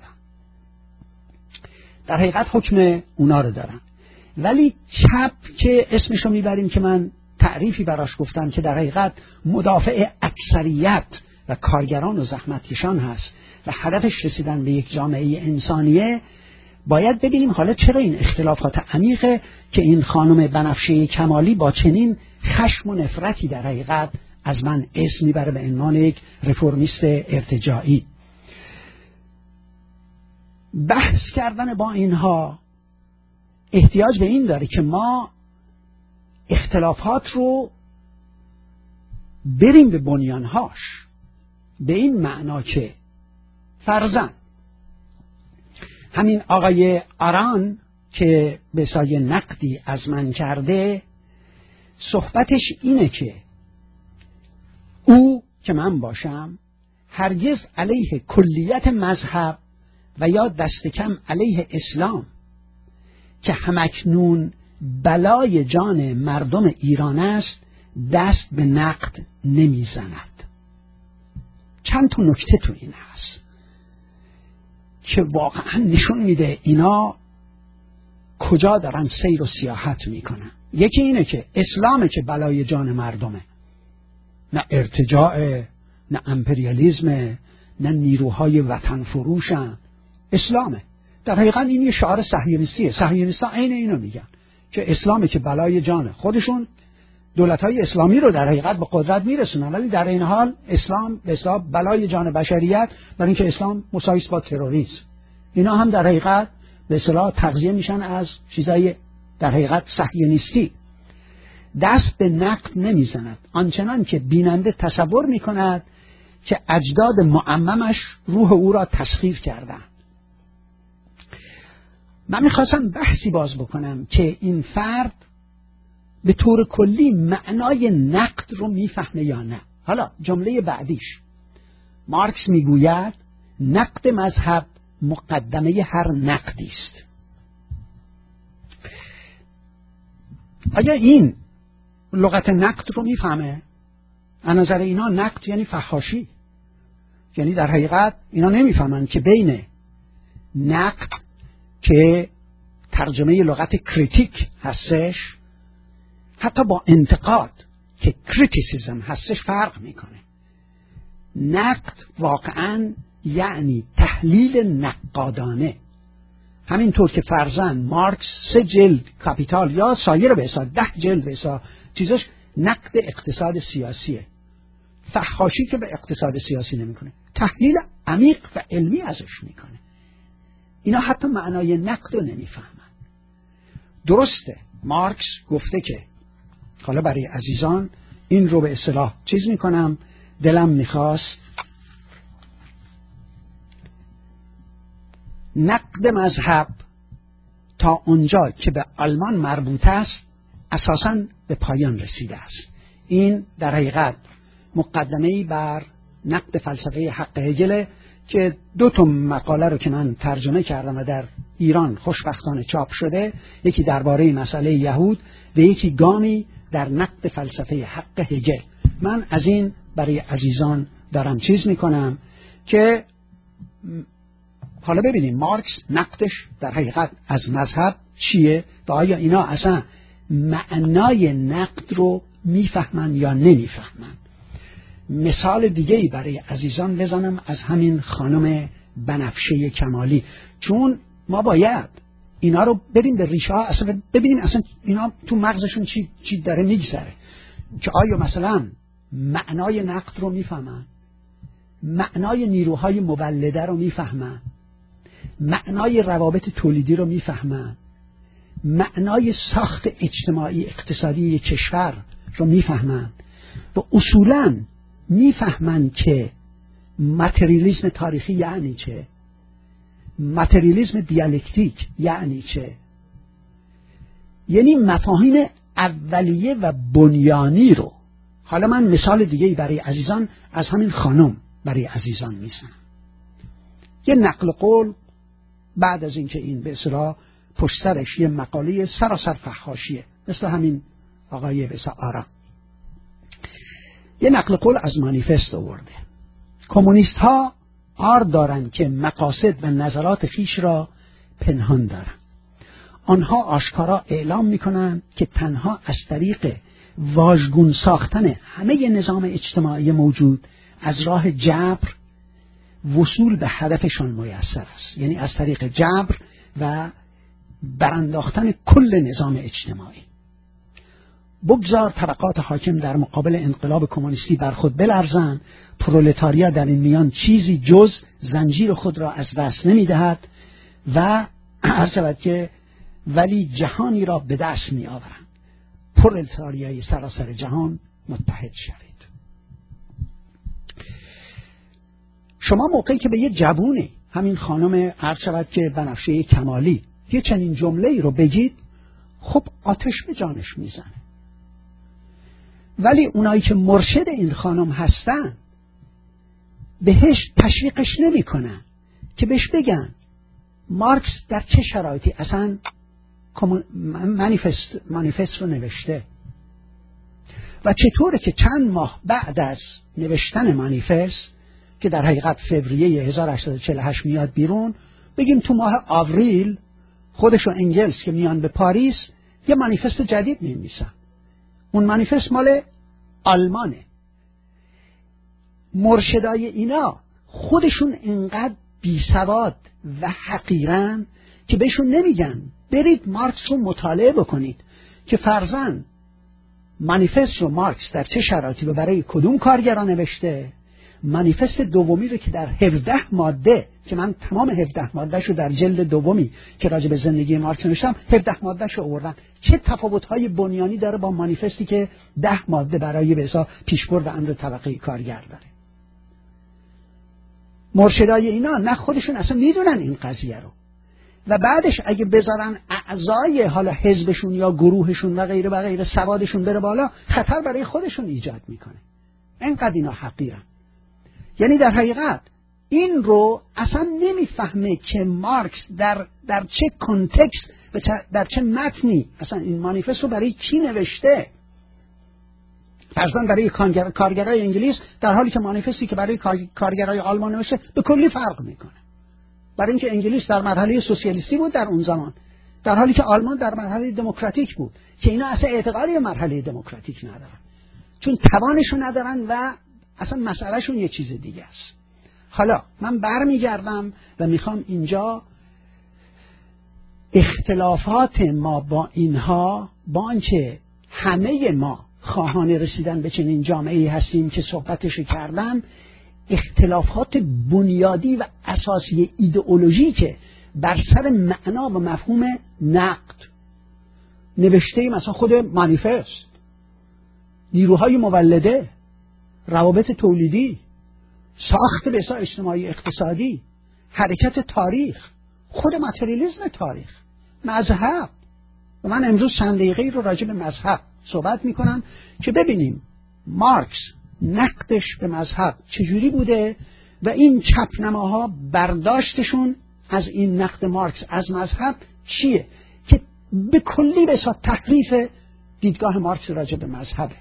در حقیقت حکم اونا رو دارن. ولی چپ که اسمشو میبریم که من تعریفی براش گفتم که در حقیقت مدافع اکثریت و کارگران و زحمتکشان هست و هدفش رسیدن به یک جامعه انسانیه، باید ببینیم حالا چرا این اختلافات عمیقه که این خانم بنفشه کمالی با چنین خشم و نفرتی در حقیقت از من اسم میبره به عنوان یک رفرمیست ارتجاعی. بحث کردن با اینها احتیاج به این داره که ما اختلافات رو بریم به بنیانهاش، به این معنا که فرضاً همین آقای آران که به سایه نقدی از من کرده، صحبتش اینه که او که من باشم هرگز علیه کلیت مذهب و یا دست کم علیه اسلام که همکنون بلای جان مردم ایران است دست به نقد نمیزند. چند تا نکته تو این هست که واقعا نشون میده اینا کجا دارن سیر و سیاحت میکنن. یکی اینه که اسلامه که بلای جان مردمه، نه ارتجاع، نه امپریالیزم، نه نیروهای وطن فروشن، اسلامه. در حقیقت این یه شعار صهیونیستیه. صهیونیست‌ها عین اینو میگن که اسلامه که بلای جانه. خودشون دولت‌های اسلامی رو در حقیقت به قدرت میرسونن، ولی در این حال اسلام به حساب بلای جان بشریت، برای اینکه اسلام مساوی است با تروریسم. اینا هم در حقیقت به اصطلاح تغذیه میشن از چیزای در حقیقت صهیونیستی. دست به نقد نمیزند، آنچنان که بیننده تصور میکند که اجداد معممش روح او را تسخیر کردن. من میخواستم بحثی باز بکنم که این فرد به طور کلی معنای نقد رو میفهمه یا نه. حالا جمله بعدیش، مارکس میگوید نقد مذهب مقدمه هر نقدی است. آیا این لغت نقد رو میفهمه؟ از نظر اینا نقد یعنی فحاشی، یعنی در حقیقت اینا نمیفهمن که بین نقد که ترجمه لغت کریتیک هستش، حتی با انتقاد که کریتیسیزم هستش فرق میکنه. نقد واقعا یعنی تحلیل نقادانه، همینطور که فرضاً مارکس 3 جلد کاپیتال یا سایر به حساب 10 جلد به حساب چیزاش نقد اقتصاد سیاسیه. فحاشی که به اقتصاد سیاسی نمیکنه، تحلیل عمیق و علمی ازش میکنه. اینا حتی معنای نقد رو نمیفهمن. درسته مارکس گفته که، حالا برای عزیزان این رو به اصطلاح چیز میکنم، دلم میخواست نقد مذهب تا اونجا که به آلمان مربوط است اساساً به پایان رسیده است. این در حقیقت مقدمه‌ای بر نقد فلسفه حق هگل که 2 مقاله رو که من ترجمه کردم و در ایران خوشبختانه چاپ شده، یکی درباره مسئله یهود و یکی گامی در نقد فلسفه حق هگل. من از این برای عزیزان دارم چیز میکنم که حالا ببینیم مارکس نقدش در حقیقت از مذهب چیه و آیا اینا اصلا معنای نقد رو میفهمن یا نمیفهمن. مثال دیگه‌ای برای عزیزان بزنم از همین خانم بنفشه کمالی، چون ما باید اینا رو بریم به ریشه ها، اصلا ببینیم اصلا اینا تو مغزشون چی داره میگذره، که آیا مثلا معنای نقد رو میفهمن، معنای نیروهای مولده رو میفهمن، معنای روابط تولیدی رو میفهمن، معنای ساخت اجتماعی اقتصادی کشور رو میفهمن و اصولاً میفهمن که ماتریالیسم تاریخی یعنی چه، ماتریالیسم دیالکتیک یعنی چه، یعنی مفاهیم اولیه و بنیانی رو. حالا من مثال دیگه‌ای برای عزیزان از همین خانم برای عزیزان میزنم. یه نقل قول بعد از اینکه این به اصطلاح پشت سرش یه مقاله سراسر فحاشیه، مثل همین آقای به اصطلاح آرا، یه نقل قول از مانیفست آورده. کمونیست ها عار دارند که مقاصد و نظرات خیش را پنهان دارند. آنها آشکارا اعلام میکنند که تنها از طریق واژگون ساختن همه نظام اجتماعی موجود از راه جبر وصول به هدفشان میسر است. یعنی از طریق جبر و برانداختن کل نظام اجتماعی. بگذار طبقات حاکم در مقابل انقلاب کمونیستی بر خود بلرزند، پرولتاریا در این میان چیزی جز زنجیر خود را از دست نمی‌دهد و عرض شود که ولی جهانی را به دست می‌آورند. پرولتاریای سراسر جهان متحد شوید. شما موقعی که به یه جوونه، همین خانم عرض شود که بنفشه کمالی، یه چنین جمله‌ای رو بگید، خب آتش به جانش میزنه. ولی اونایی که مرشد این خانم هستن بهش تشویقش نمی‌کنن که بهش بگن مارکس در چه شرایطی اصلا مانیفست رو نوشته و چطوره که چند ماه بعد از نوشتن مانیفست که در حقیقت فوریه 1848 میاد بیرون، بگیم تو ماه آوریل خودش و انگلس که میان به پاریس یه مانیفست جدید می‌نویسن. اون مانیفست مال آلمانه. مرشدای اینا خودشون اینقدر بیسواد و حقیرن که بهشون نمیگن برید مارکس رو مطالعه بکنید که فرضاً مانیفست رو مارکس در چه شرایطی و برای کدوم کارگران نوشته. مانیفست دومی رو که در 17 ماده که من تمام 17 ماده‌شو در جلد دومی که راجع به زندگی مارکس نوشتم 17 ماده‌شو آوردم، چه تفاوت‌های بنیانی داره با مانیفستی که 10 ماده برای به اصطلاح پیشبرد امر طبقه کارگر داره. مرشدای اینا نه خودشون اصلا میدونن این قضیه رو و بعدش اگه بذارن اعضای حالا حزبشون یا گروهشون و غیره و غیره سوادشون بره بالا، خطر برای خودشون ایجاد میکنه. اینقدر اینا حقیرن. یعنی در حقیقت این رو اصلا نمیفهمه که مارکس در چه کنتکست و در چه متنی اصلا این مانیفست رو برای کی نوشته. فرضاً برای کارگرای انگلیس، در حالی که مانیفستی که برای کارگرای آلمان نوشته به کلی فرق میکنه. برای اینکه انگلیس در مرحله سوسیالیستی بود در اون زمان، در حالی که آلمان در مرحله دموکراتیک بود که اینا اصلا اعتقادی به مرحله دموکراتیک ندارن، چون توانشو ندارن و اصلا مسئلهشون یه چیز دیگه است. حالا من برمیگردم و میخوام اینجا اختلافات ما با اینها، با آنچه همه ما خواهان رسیدن به چنین جامعه‌ای هستیم که صحبتش کردم، اختلافات بنیادی و اساسی ایدئولوژی که بر سر معنا و مفهوم نقد نوشته، مثلا خود مانیفست، نیروهای مولده، روابط تولیدی، ساخت به اصطلاح اجتماعی اقتصادی، حرکت تاریخ، خود ماتریالیسم تاریخ، مذهب. و من امروز چند دقیقه رو راجع به مذهب صحبت میکنم که ببینیم مارکس نقدش به مذهب چجوری بوده و این چپنماها برداشتشون از این نقد مارکس از مذهب چیه که به کلی به اصطلاح تحریف دیدگاه مارکس راجع به مذهبه.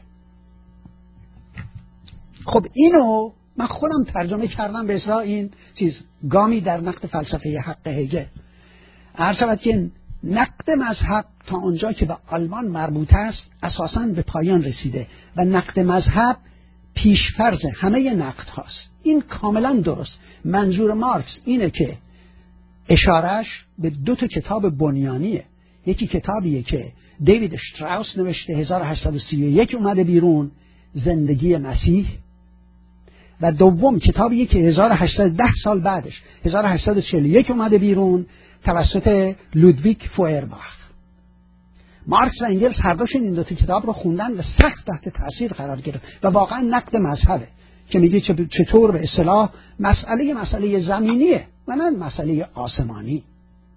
خب اینو من خودم ترجمه کردم به اصطلاح این چیز گامی در نقد فلسفه حق هگل. عرض شود که نقد مذهب تا اونجا که به آلمان مربوط است اساساً به پایان رسیده و نقد مذهب پیشفرض همه نقد هاست. این کاملا درست. منظور مارکس اینه که اشارش به دو تا کتاب بنیانیه. یکی کتابیه که دیوید اشتراوس نوشته 1831 اومده بیرون، زندگی مسیح، و دوم کتابیه که 1810 سال بعدش 1841 اومده بیرون توسط لودویگ فوئرباخ. مارکس و انگلس هر دوشون این دو تا کتاب رو خوندن و سخت تحت تاثیر قرار گرفت و واقعا نقد مذهبه که میگه چطور به اصطلاح مسئله زمینیه و نه مسئله آسمانی.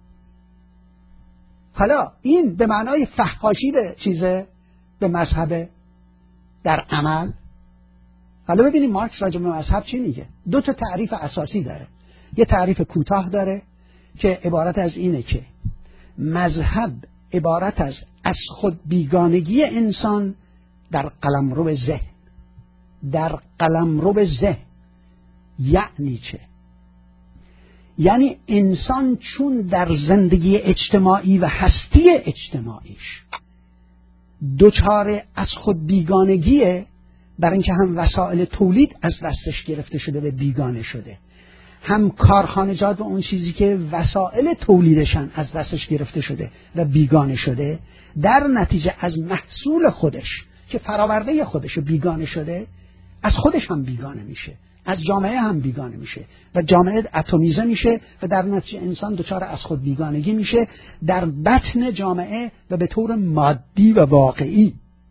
حالا این به معنای فحاشی به چیزه، به مذهب در عمل. حالا ببینیم مارکس راجع به مذهب چی میگه. دو تا تعریف اساسی داره. یه تعریف کوتاه داره که عبارت از اینه که مذهب عبارت از خود بیگانگی انسان در قلمرو ذهن. در قلمرو ذهن یعنی چه؟ یعنی انسان چون در زندگی اجتماعی و هستی اجتماعیش دچار از خود بیگانگیه، برای اینکه هم وسایل تولید از دستش گرفته شده و بیگانه شده، هم کارخانجات و اون چیزی که وسایل تولیدشن از دستش گرفته شده و بیگانه شده، در نتیجه از محصول خودش که فراورده خودش بیگانه شده، از خودش هم بیگانه میشه، از جامعه هم بیگانه میشه و جامعه اتمیزه میشه و در نتیجه انسان دچار از خود بیگانگی میشه در بطن جامعه و به طور مادی و واقعی.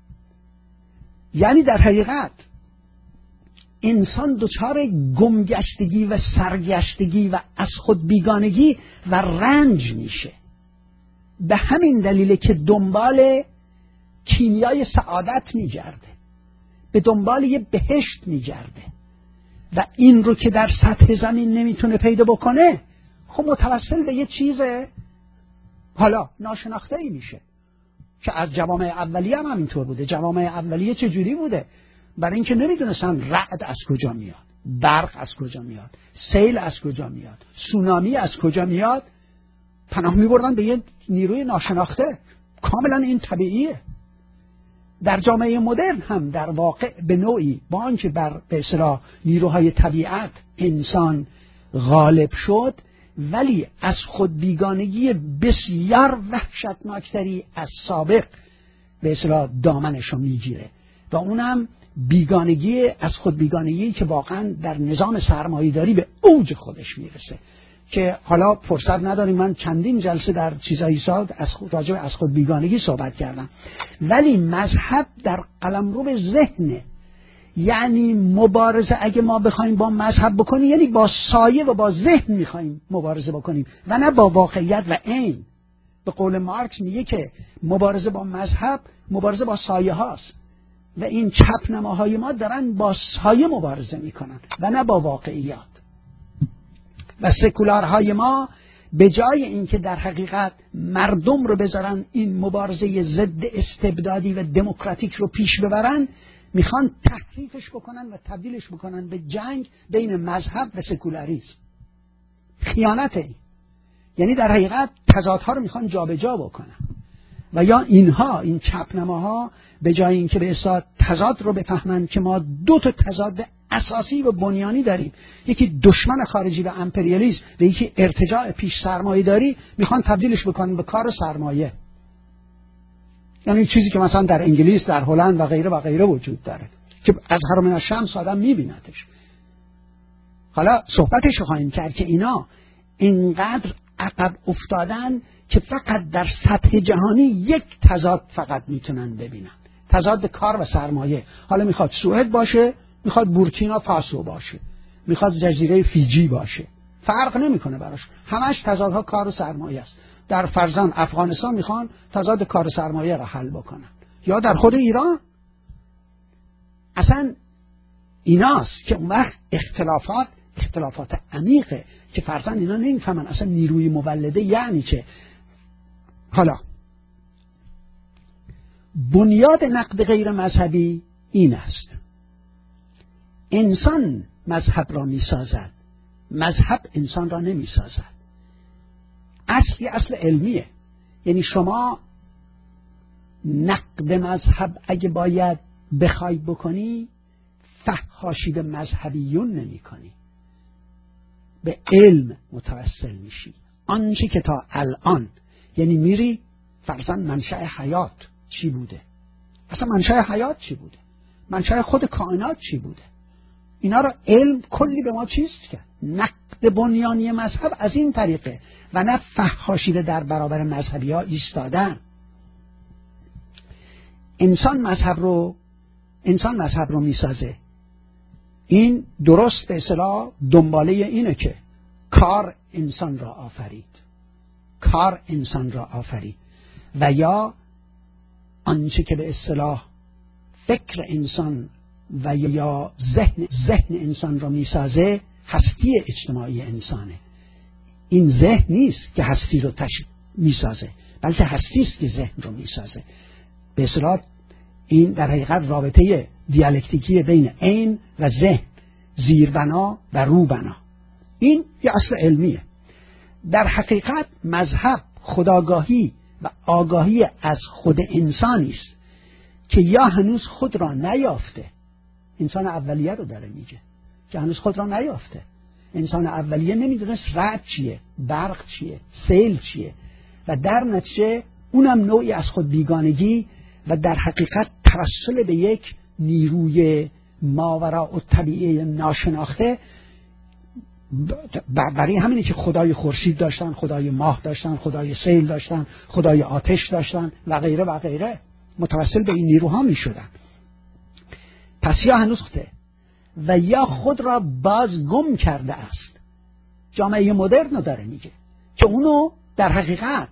یعنی در حقیقت انسان دچار گمگشتگی و سرگشتگی و از خود بیگانگی و رنج میشه. به همین دلیله که دنبال کیمیای سعادت میگرده، به دنبال یه بهشت میگرده و این رو که در سطح زمین نمیتونه پیدا بکنه، خب متوسل به یه چیز حالا ناشناخته ای میشه که از جوامع اولیه هم اینطور بوده. جوامع اولیه چجوری بوده؟ برای اینکه نمیدونستن رعد از کجا میاد، برق از کجا میاد، سیل از کجا میاد، سونامی از کجا میاد، پناه میبردن به یه نیروی ناشناخته. کاملا این طبیعیه. در جامعه مدرن هم در واقع به نوعی با آنکه بر به اصطلاح نیروهای طبیعت انسان غالب شد، ولی از خود بیگانگی بسیار وحشتناکتری از سابق به اصطلاح دامنشو میگیره و اونم بیگانگی از خود بیگانگی که واقعا در نظام سرمایه‌داری به اوج خودش میرسه که حالا فرصت نداریم. من چندین جلسه در چیزایی راجع به از خود بیگانگی صحبت کردم. ولی مذهب در قلمرو ذهنه. یعنی مبارزه اگه ما بخوایم با مذهب بکنیم، یعنی با سایه و با ذهن میخوایم مبارزه بکنیم و نه با واقعیت و عین. به قول مارکس میگه که مبارزه با مذهب مبارزه با سایه هاست و این چپ نماهای ما دارن با سایه مبارزه میکنن و نه با واقعیات. و سکولارهای ما به جای اینکه در حقیقت مردم رو بذارن این مبارزه ضد استبدادی و دموکراتیک رو پیش ببرن، میخوان تحریفش بکنن و تبدیلش بکنن به جنگ بین مذهب و سکولاریسم. خیانته. یعنی در حقیقت تضادها رو میخوان جابجا بکنن و یا اینها این چپنماها به جای اینکه به اصطلاح تضاد رو بفهمن که ما دو تا تضاد اساسی و بنیانی داریم، یکی دشمن خارجی و امپریالیسم و یکی ارتجاع پیش سرمایه داری، میخوان تبدیلش بکنن به کار سرمایه. یعنی چیزی که مثلا در انگلیس، در هلند و غیره و غیره وجود داره که از هرم الشمس آدم میبیندش. حالا صحبتش خواهیم کرد که اینا اینقدر عقب افتادن که فقط در سطح جهانی یک تضاد فقط میتونن ببینن، تضاد کار و سرمایه. حالا میخواد سوئد باشه، میخواد بورکینا فاسو باشه، میخواد جزیره فیجی باشه، فرق نمیکنه براش، همش تضادها کار و سرمایه است. در فرزند افغانستان میخوان تضاد کار و سرمایه را حل بکنن، یا در خود ایران. اصلا ایناست که اون وقت اختلافات عمیقه که فرزند اینا نمیفهمن اصلا نیروی مولده یعنی چه. حالا بنیاد نقد غیر مذهبی این است: انسان مذهب را میسازد، مذهب انسان را نمیسازد. اصل علمیه. یعنی شما نقد مذهب اگه باید بخوای بکنی، فحاشی به مذهبیون نمی کنی، به علم متوسل میشی. آنچه که تا الان، یعنی میری فرضاً منشأ حیات چی بوده، اصلا منشأ حیات چی بوده، منشأ خود کائنات چی بوده، اینا رو علم کلی به ما چیست کرد. نقد بنیانی مذهب از این طریقه و نه فحاشی در برابر مذهبی ها ایستادن. انسان مذهب رو میسازه. این درست به اصطلاح دنباله اینه که کار انسان را آفرید و یا آنچه که به اصطلاح فکر انسان و یا ذهن انسان را میسازه هستی اجتماعی انسانه. این ذهن نیست که هستی رو میسازه، بلکه هستی است که ذهن رو میسازه. به اصطلاح این در حقیقت رابطه دیالکتیکی بین عین و ذهن، زیربنا و روبنا. این یه اصل علمیه. در حقیقت مذهب خودآگاهی و آگاهی از خود انسانی است که یا هنوز خود را نیافته، انسان اولیه رو داره میگه که هنوز خود را نیافته، انسان اولیه نمیدونست رعد چیه، برق چیه، سیل چیه و در نتیجه اونم نوعی از خود بیگانگی و در حقیقت توسل به یک نیروی ماوراء الطبیعه ناشناخته. برای همینه که خدای خورشید داشتن، خدای ماه داشتن، خدای سیل داشتن، خدای آتش داشتن و غیره و غیره، متوسل به این نیروها می شدن. پس یا هنوز خطه و یا خود را باز گم کرده است. جامعه مدرن داره میگه که اونو در حقیقت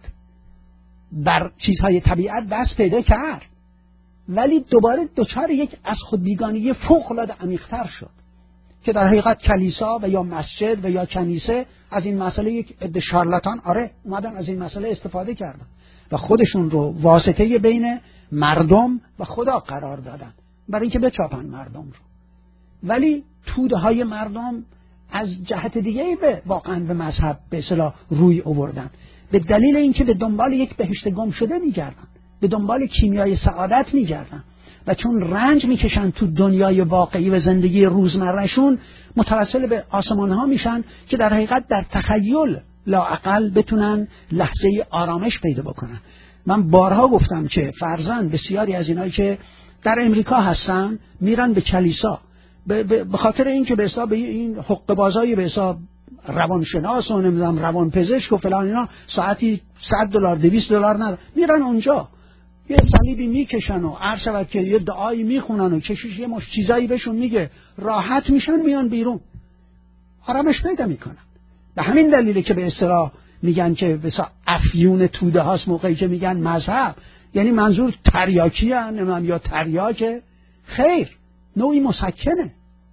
بر چیزهای طبیعت دست پیدا کرد ولی دوباره دچار یک از خود بیگانگی فوق العاده عمیق‌تر شد که در حقیقت کلیسا و یا مسجد و یا کنیسه از این مسئله یک عده شارلاتان اومدن از این مسئله استفاده کردن و خودشون رو واسطه بین مردم و خدا قرار دادن برای اینکه بچاپن مردم رو. ولی توده های مردم از جهت دیگه واقعا به مذهب به اصطلاح روی آوردن، به دلیل اینکه به دنبال یک بهشت گم شده میگردن، به دنبال کیمیای سعادت میگردن و چون رنج میکشن تو دنیای واقعی و زندگی روزمرهشون متوسل به آسمان ها میشن که در حقیقت در تخیل لااقل بتونن لحظه آرامش پیدا بکنن. من بارها گفتم که فرضاً بسیاری از اینایی که در امریکا هستن میرن به کلیسا به خاطر اینکه به حساب این حقوق بازای به حساب روانشناس و نمیدونم روانپزشک و فلان اینا ساعتی $100 $200 ندارن، میرن اونجا یه صلیبی میکشن و عرض شود که یه دعایی میخونن و کشیش یه مش چیزایی بهشون میگه، راحت میشن میان بیرون، آرامش پیدا میکنن. به همین دلیله که به اصطلاح میگن که بسا افیون توده هاست موقعی که میگن مذهب، یعنی منظور تریاکی هن یا تریاکه، خیر، نوعی مسکنه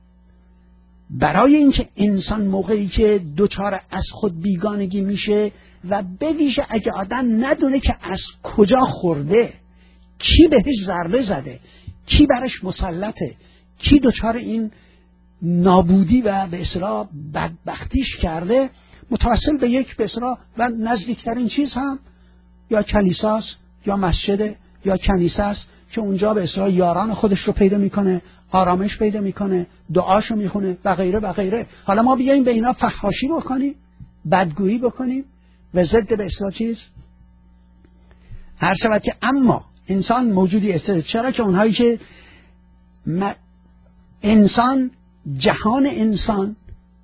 برای اینکه انسان موقعی که دوچار از خود بیگانگی میشه و به ویژه اگه آدم ندونه که از کجا خورده، کی بهش ضربه زده، کی برش مسلطه، کی دوچار این نابودی و به اصطلاح بدبختیش کرده، متوسل به یک به اصطلاح و نزدیکترین چیز هم یا کلیساست یا مسجد یا کنیسه است که اونجا به اصطلاح یاران خودش رو پیدا میکنه، آرامش پیدا میکنه، دعاشو میخونه و غیره و غیره. حالا ما بیاییم به اینا فحاشی بکنیم، بدگویی بکنیم و ضد به اصطلاح چیز هر شود که اما انسان موجودی است. چرا که اونهایی که انسان، جهان انسان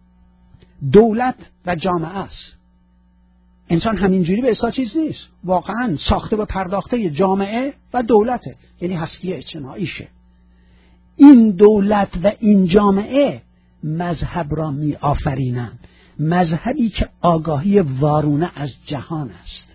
دولت و جامعه است. انسان همینجوری به اصطلاح چیز نیست، واقعا ساخته و پرداخته جامعه و دولته، یعنی هستی اجتماعیشه. این دولت و این جامعه مذهب را می آفرینند، مذهبی که آگاهی وارونه از جهان است،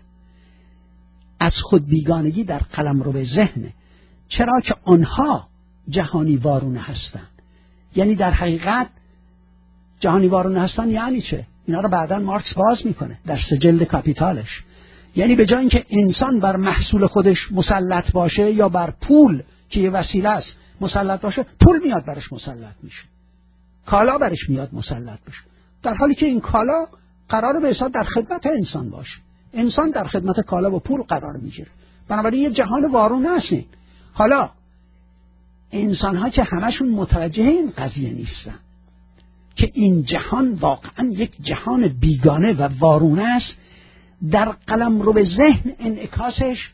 از خود بیگانگی در قلمرو ذهن. چرا که آنها جهانی وارونه هستند. یعنی در حقیقت جهانی وارونه هستن یعنی چه؟ اینا رو بعداً مارکس باز میکنه در 3 جلد کاپیتالش. یعنی به جای اینکه انسان بر محصول خودش مسلط باشه یا بر پول که یه وسیله است مسلط باشه، پول میاد برش مسلط میشه، کالا برش میاد مسلط بشه، در حالی که این کالا قراره به حساب در خدمت انسان باشه، انسان در خدمت کالا و پول قرار میگیره. بنابراین یه جهان وارونه هستین. حالا انسان ها که همشون متوجه این قضیه نیستن که این جهان واقعا یک جهان بیگانه و وارونه است، در قلمرو ذهن انعکاسش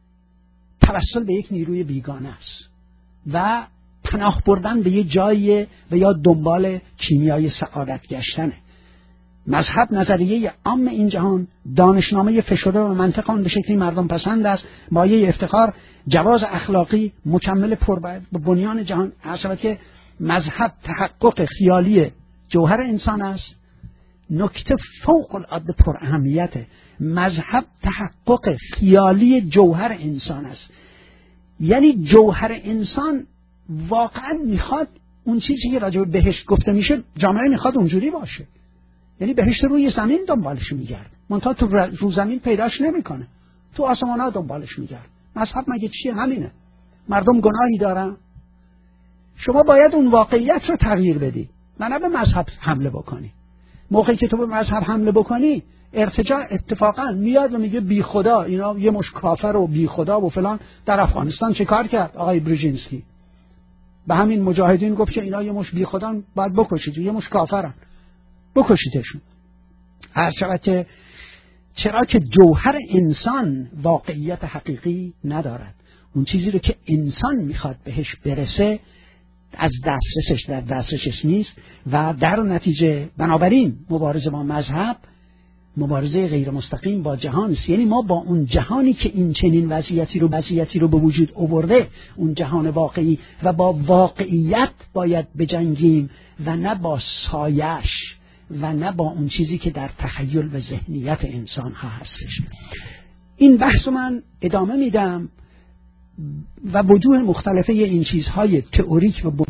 توسل به یک نیروی بیگانه است و پناه بردن به یه جایی و یا دنبال کیمیای سعادت گشتنه. مذهب نظریه عام این جهان، دانشنامه فشرده و منطق آن به شکلی مردم پسند است، مایه افتخار، جواز اخلاقی مکمل به بنیان جهان. هر شود که مذهب تحقق خیالی جوهر انسان است. نکته فوق العاده پر اهمیته، مذهب تحقق خیالی جوهر انسان است. یعنی جوهر انسان واقعا میخواد اون چیزی که راجع به بهشت گفته میشه، جامعه میخواد اونجوری باشه. یعنی بهشت روی زمین دنبالش میگرد، منتها تو رو زمین پیداش نمیکنه، تو آسمان ها دنبالش میگرد. مذهب مگه چیه؟ همینه. مردم گناهی دارن، شما باید اون واقعیت رو تغییر بدی، نه به مذهب حمله بکنی. موقعی که تو به مذهب حمله بکنی، ارتجاع اتفاقا میاد و میگه بی خدا، اینا یه مش کافر و بی خدا و فلان. در افغانستان چه کار کرد آقای برژینسکی؟ به همین مجاهدین گفت که اینا یه مش بی خدان، باید بکشید، یه مش کافرن. بکشیدشون. هر شود که چرا که جوهر انسان واقعیت حقیقی ندارد، اون چیزی رو که انسان میخواد بهش برسه از دسترسش نیست و در نتیجه بنابراین مبارزه با مذهب مبارزه غیر مستقیم با جهان است. یعنی ما با اون جهانی که این چنین وضعیتی رو به وجود آورده، اون جهان واقعی، و با واقعیت باید بجنگیم و نه با سایش و نه با اون چیزی که در تخیل و ذهنیت انسان ها هستش. این بحث من ادامه میدم و وجوه مختلفه این چیزهای تئوریک و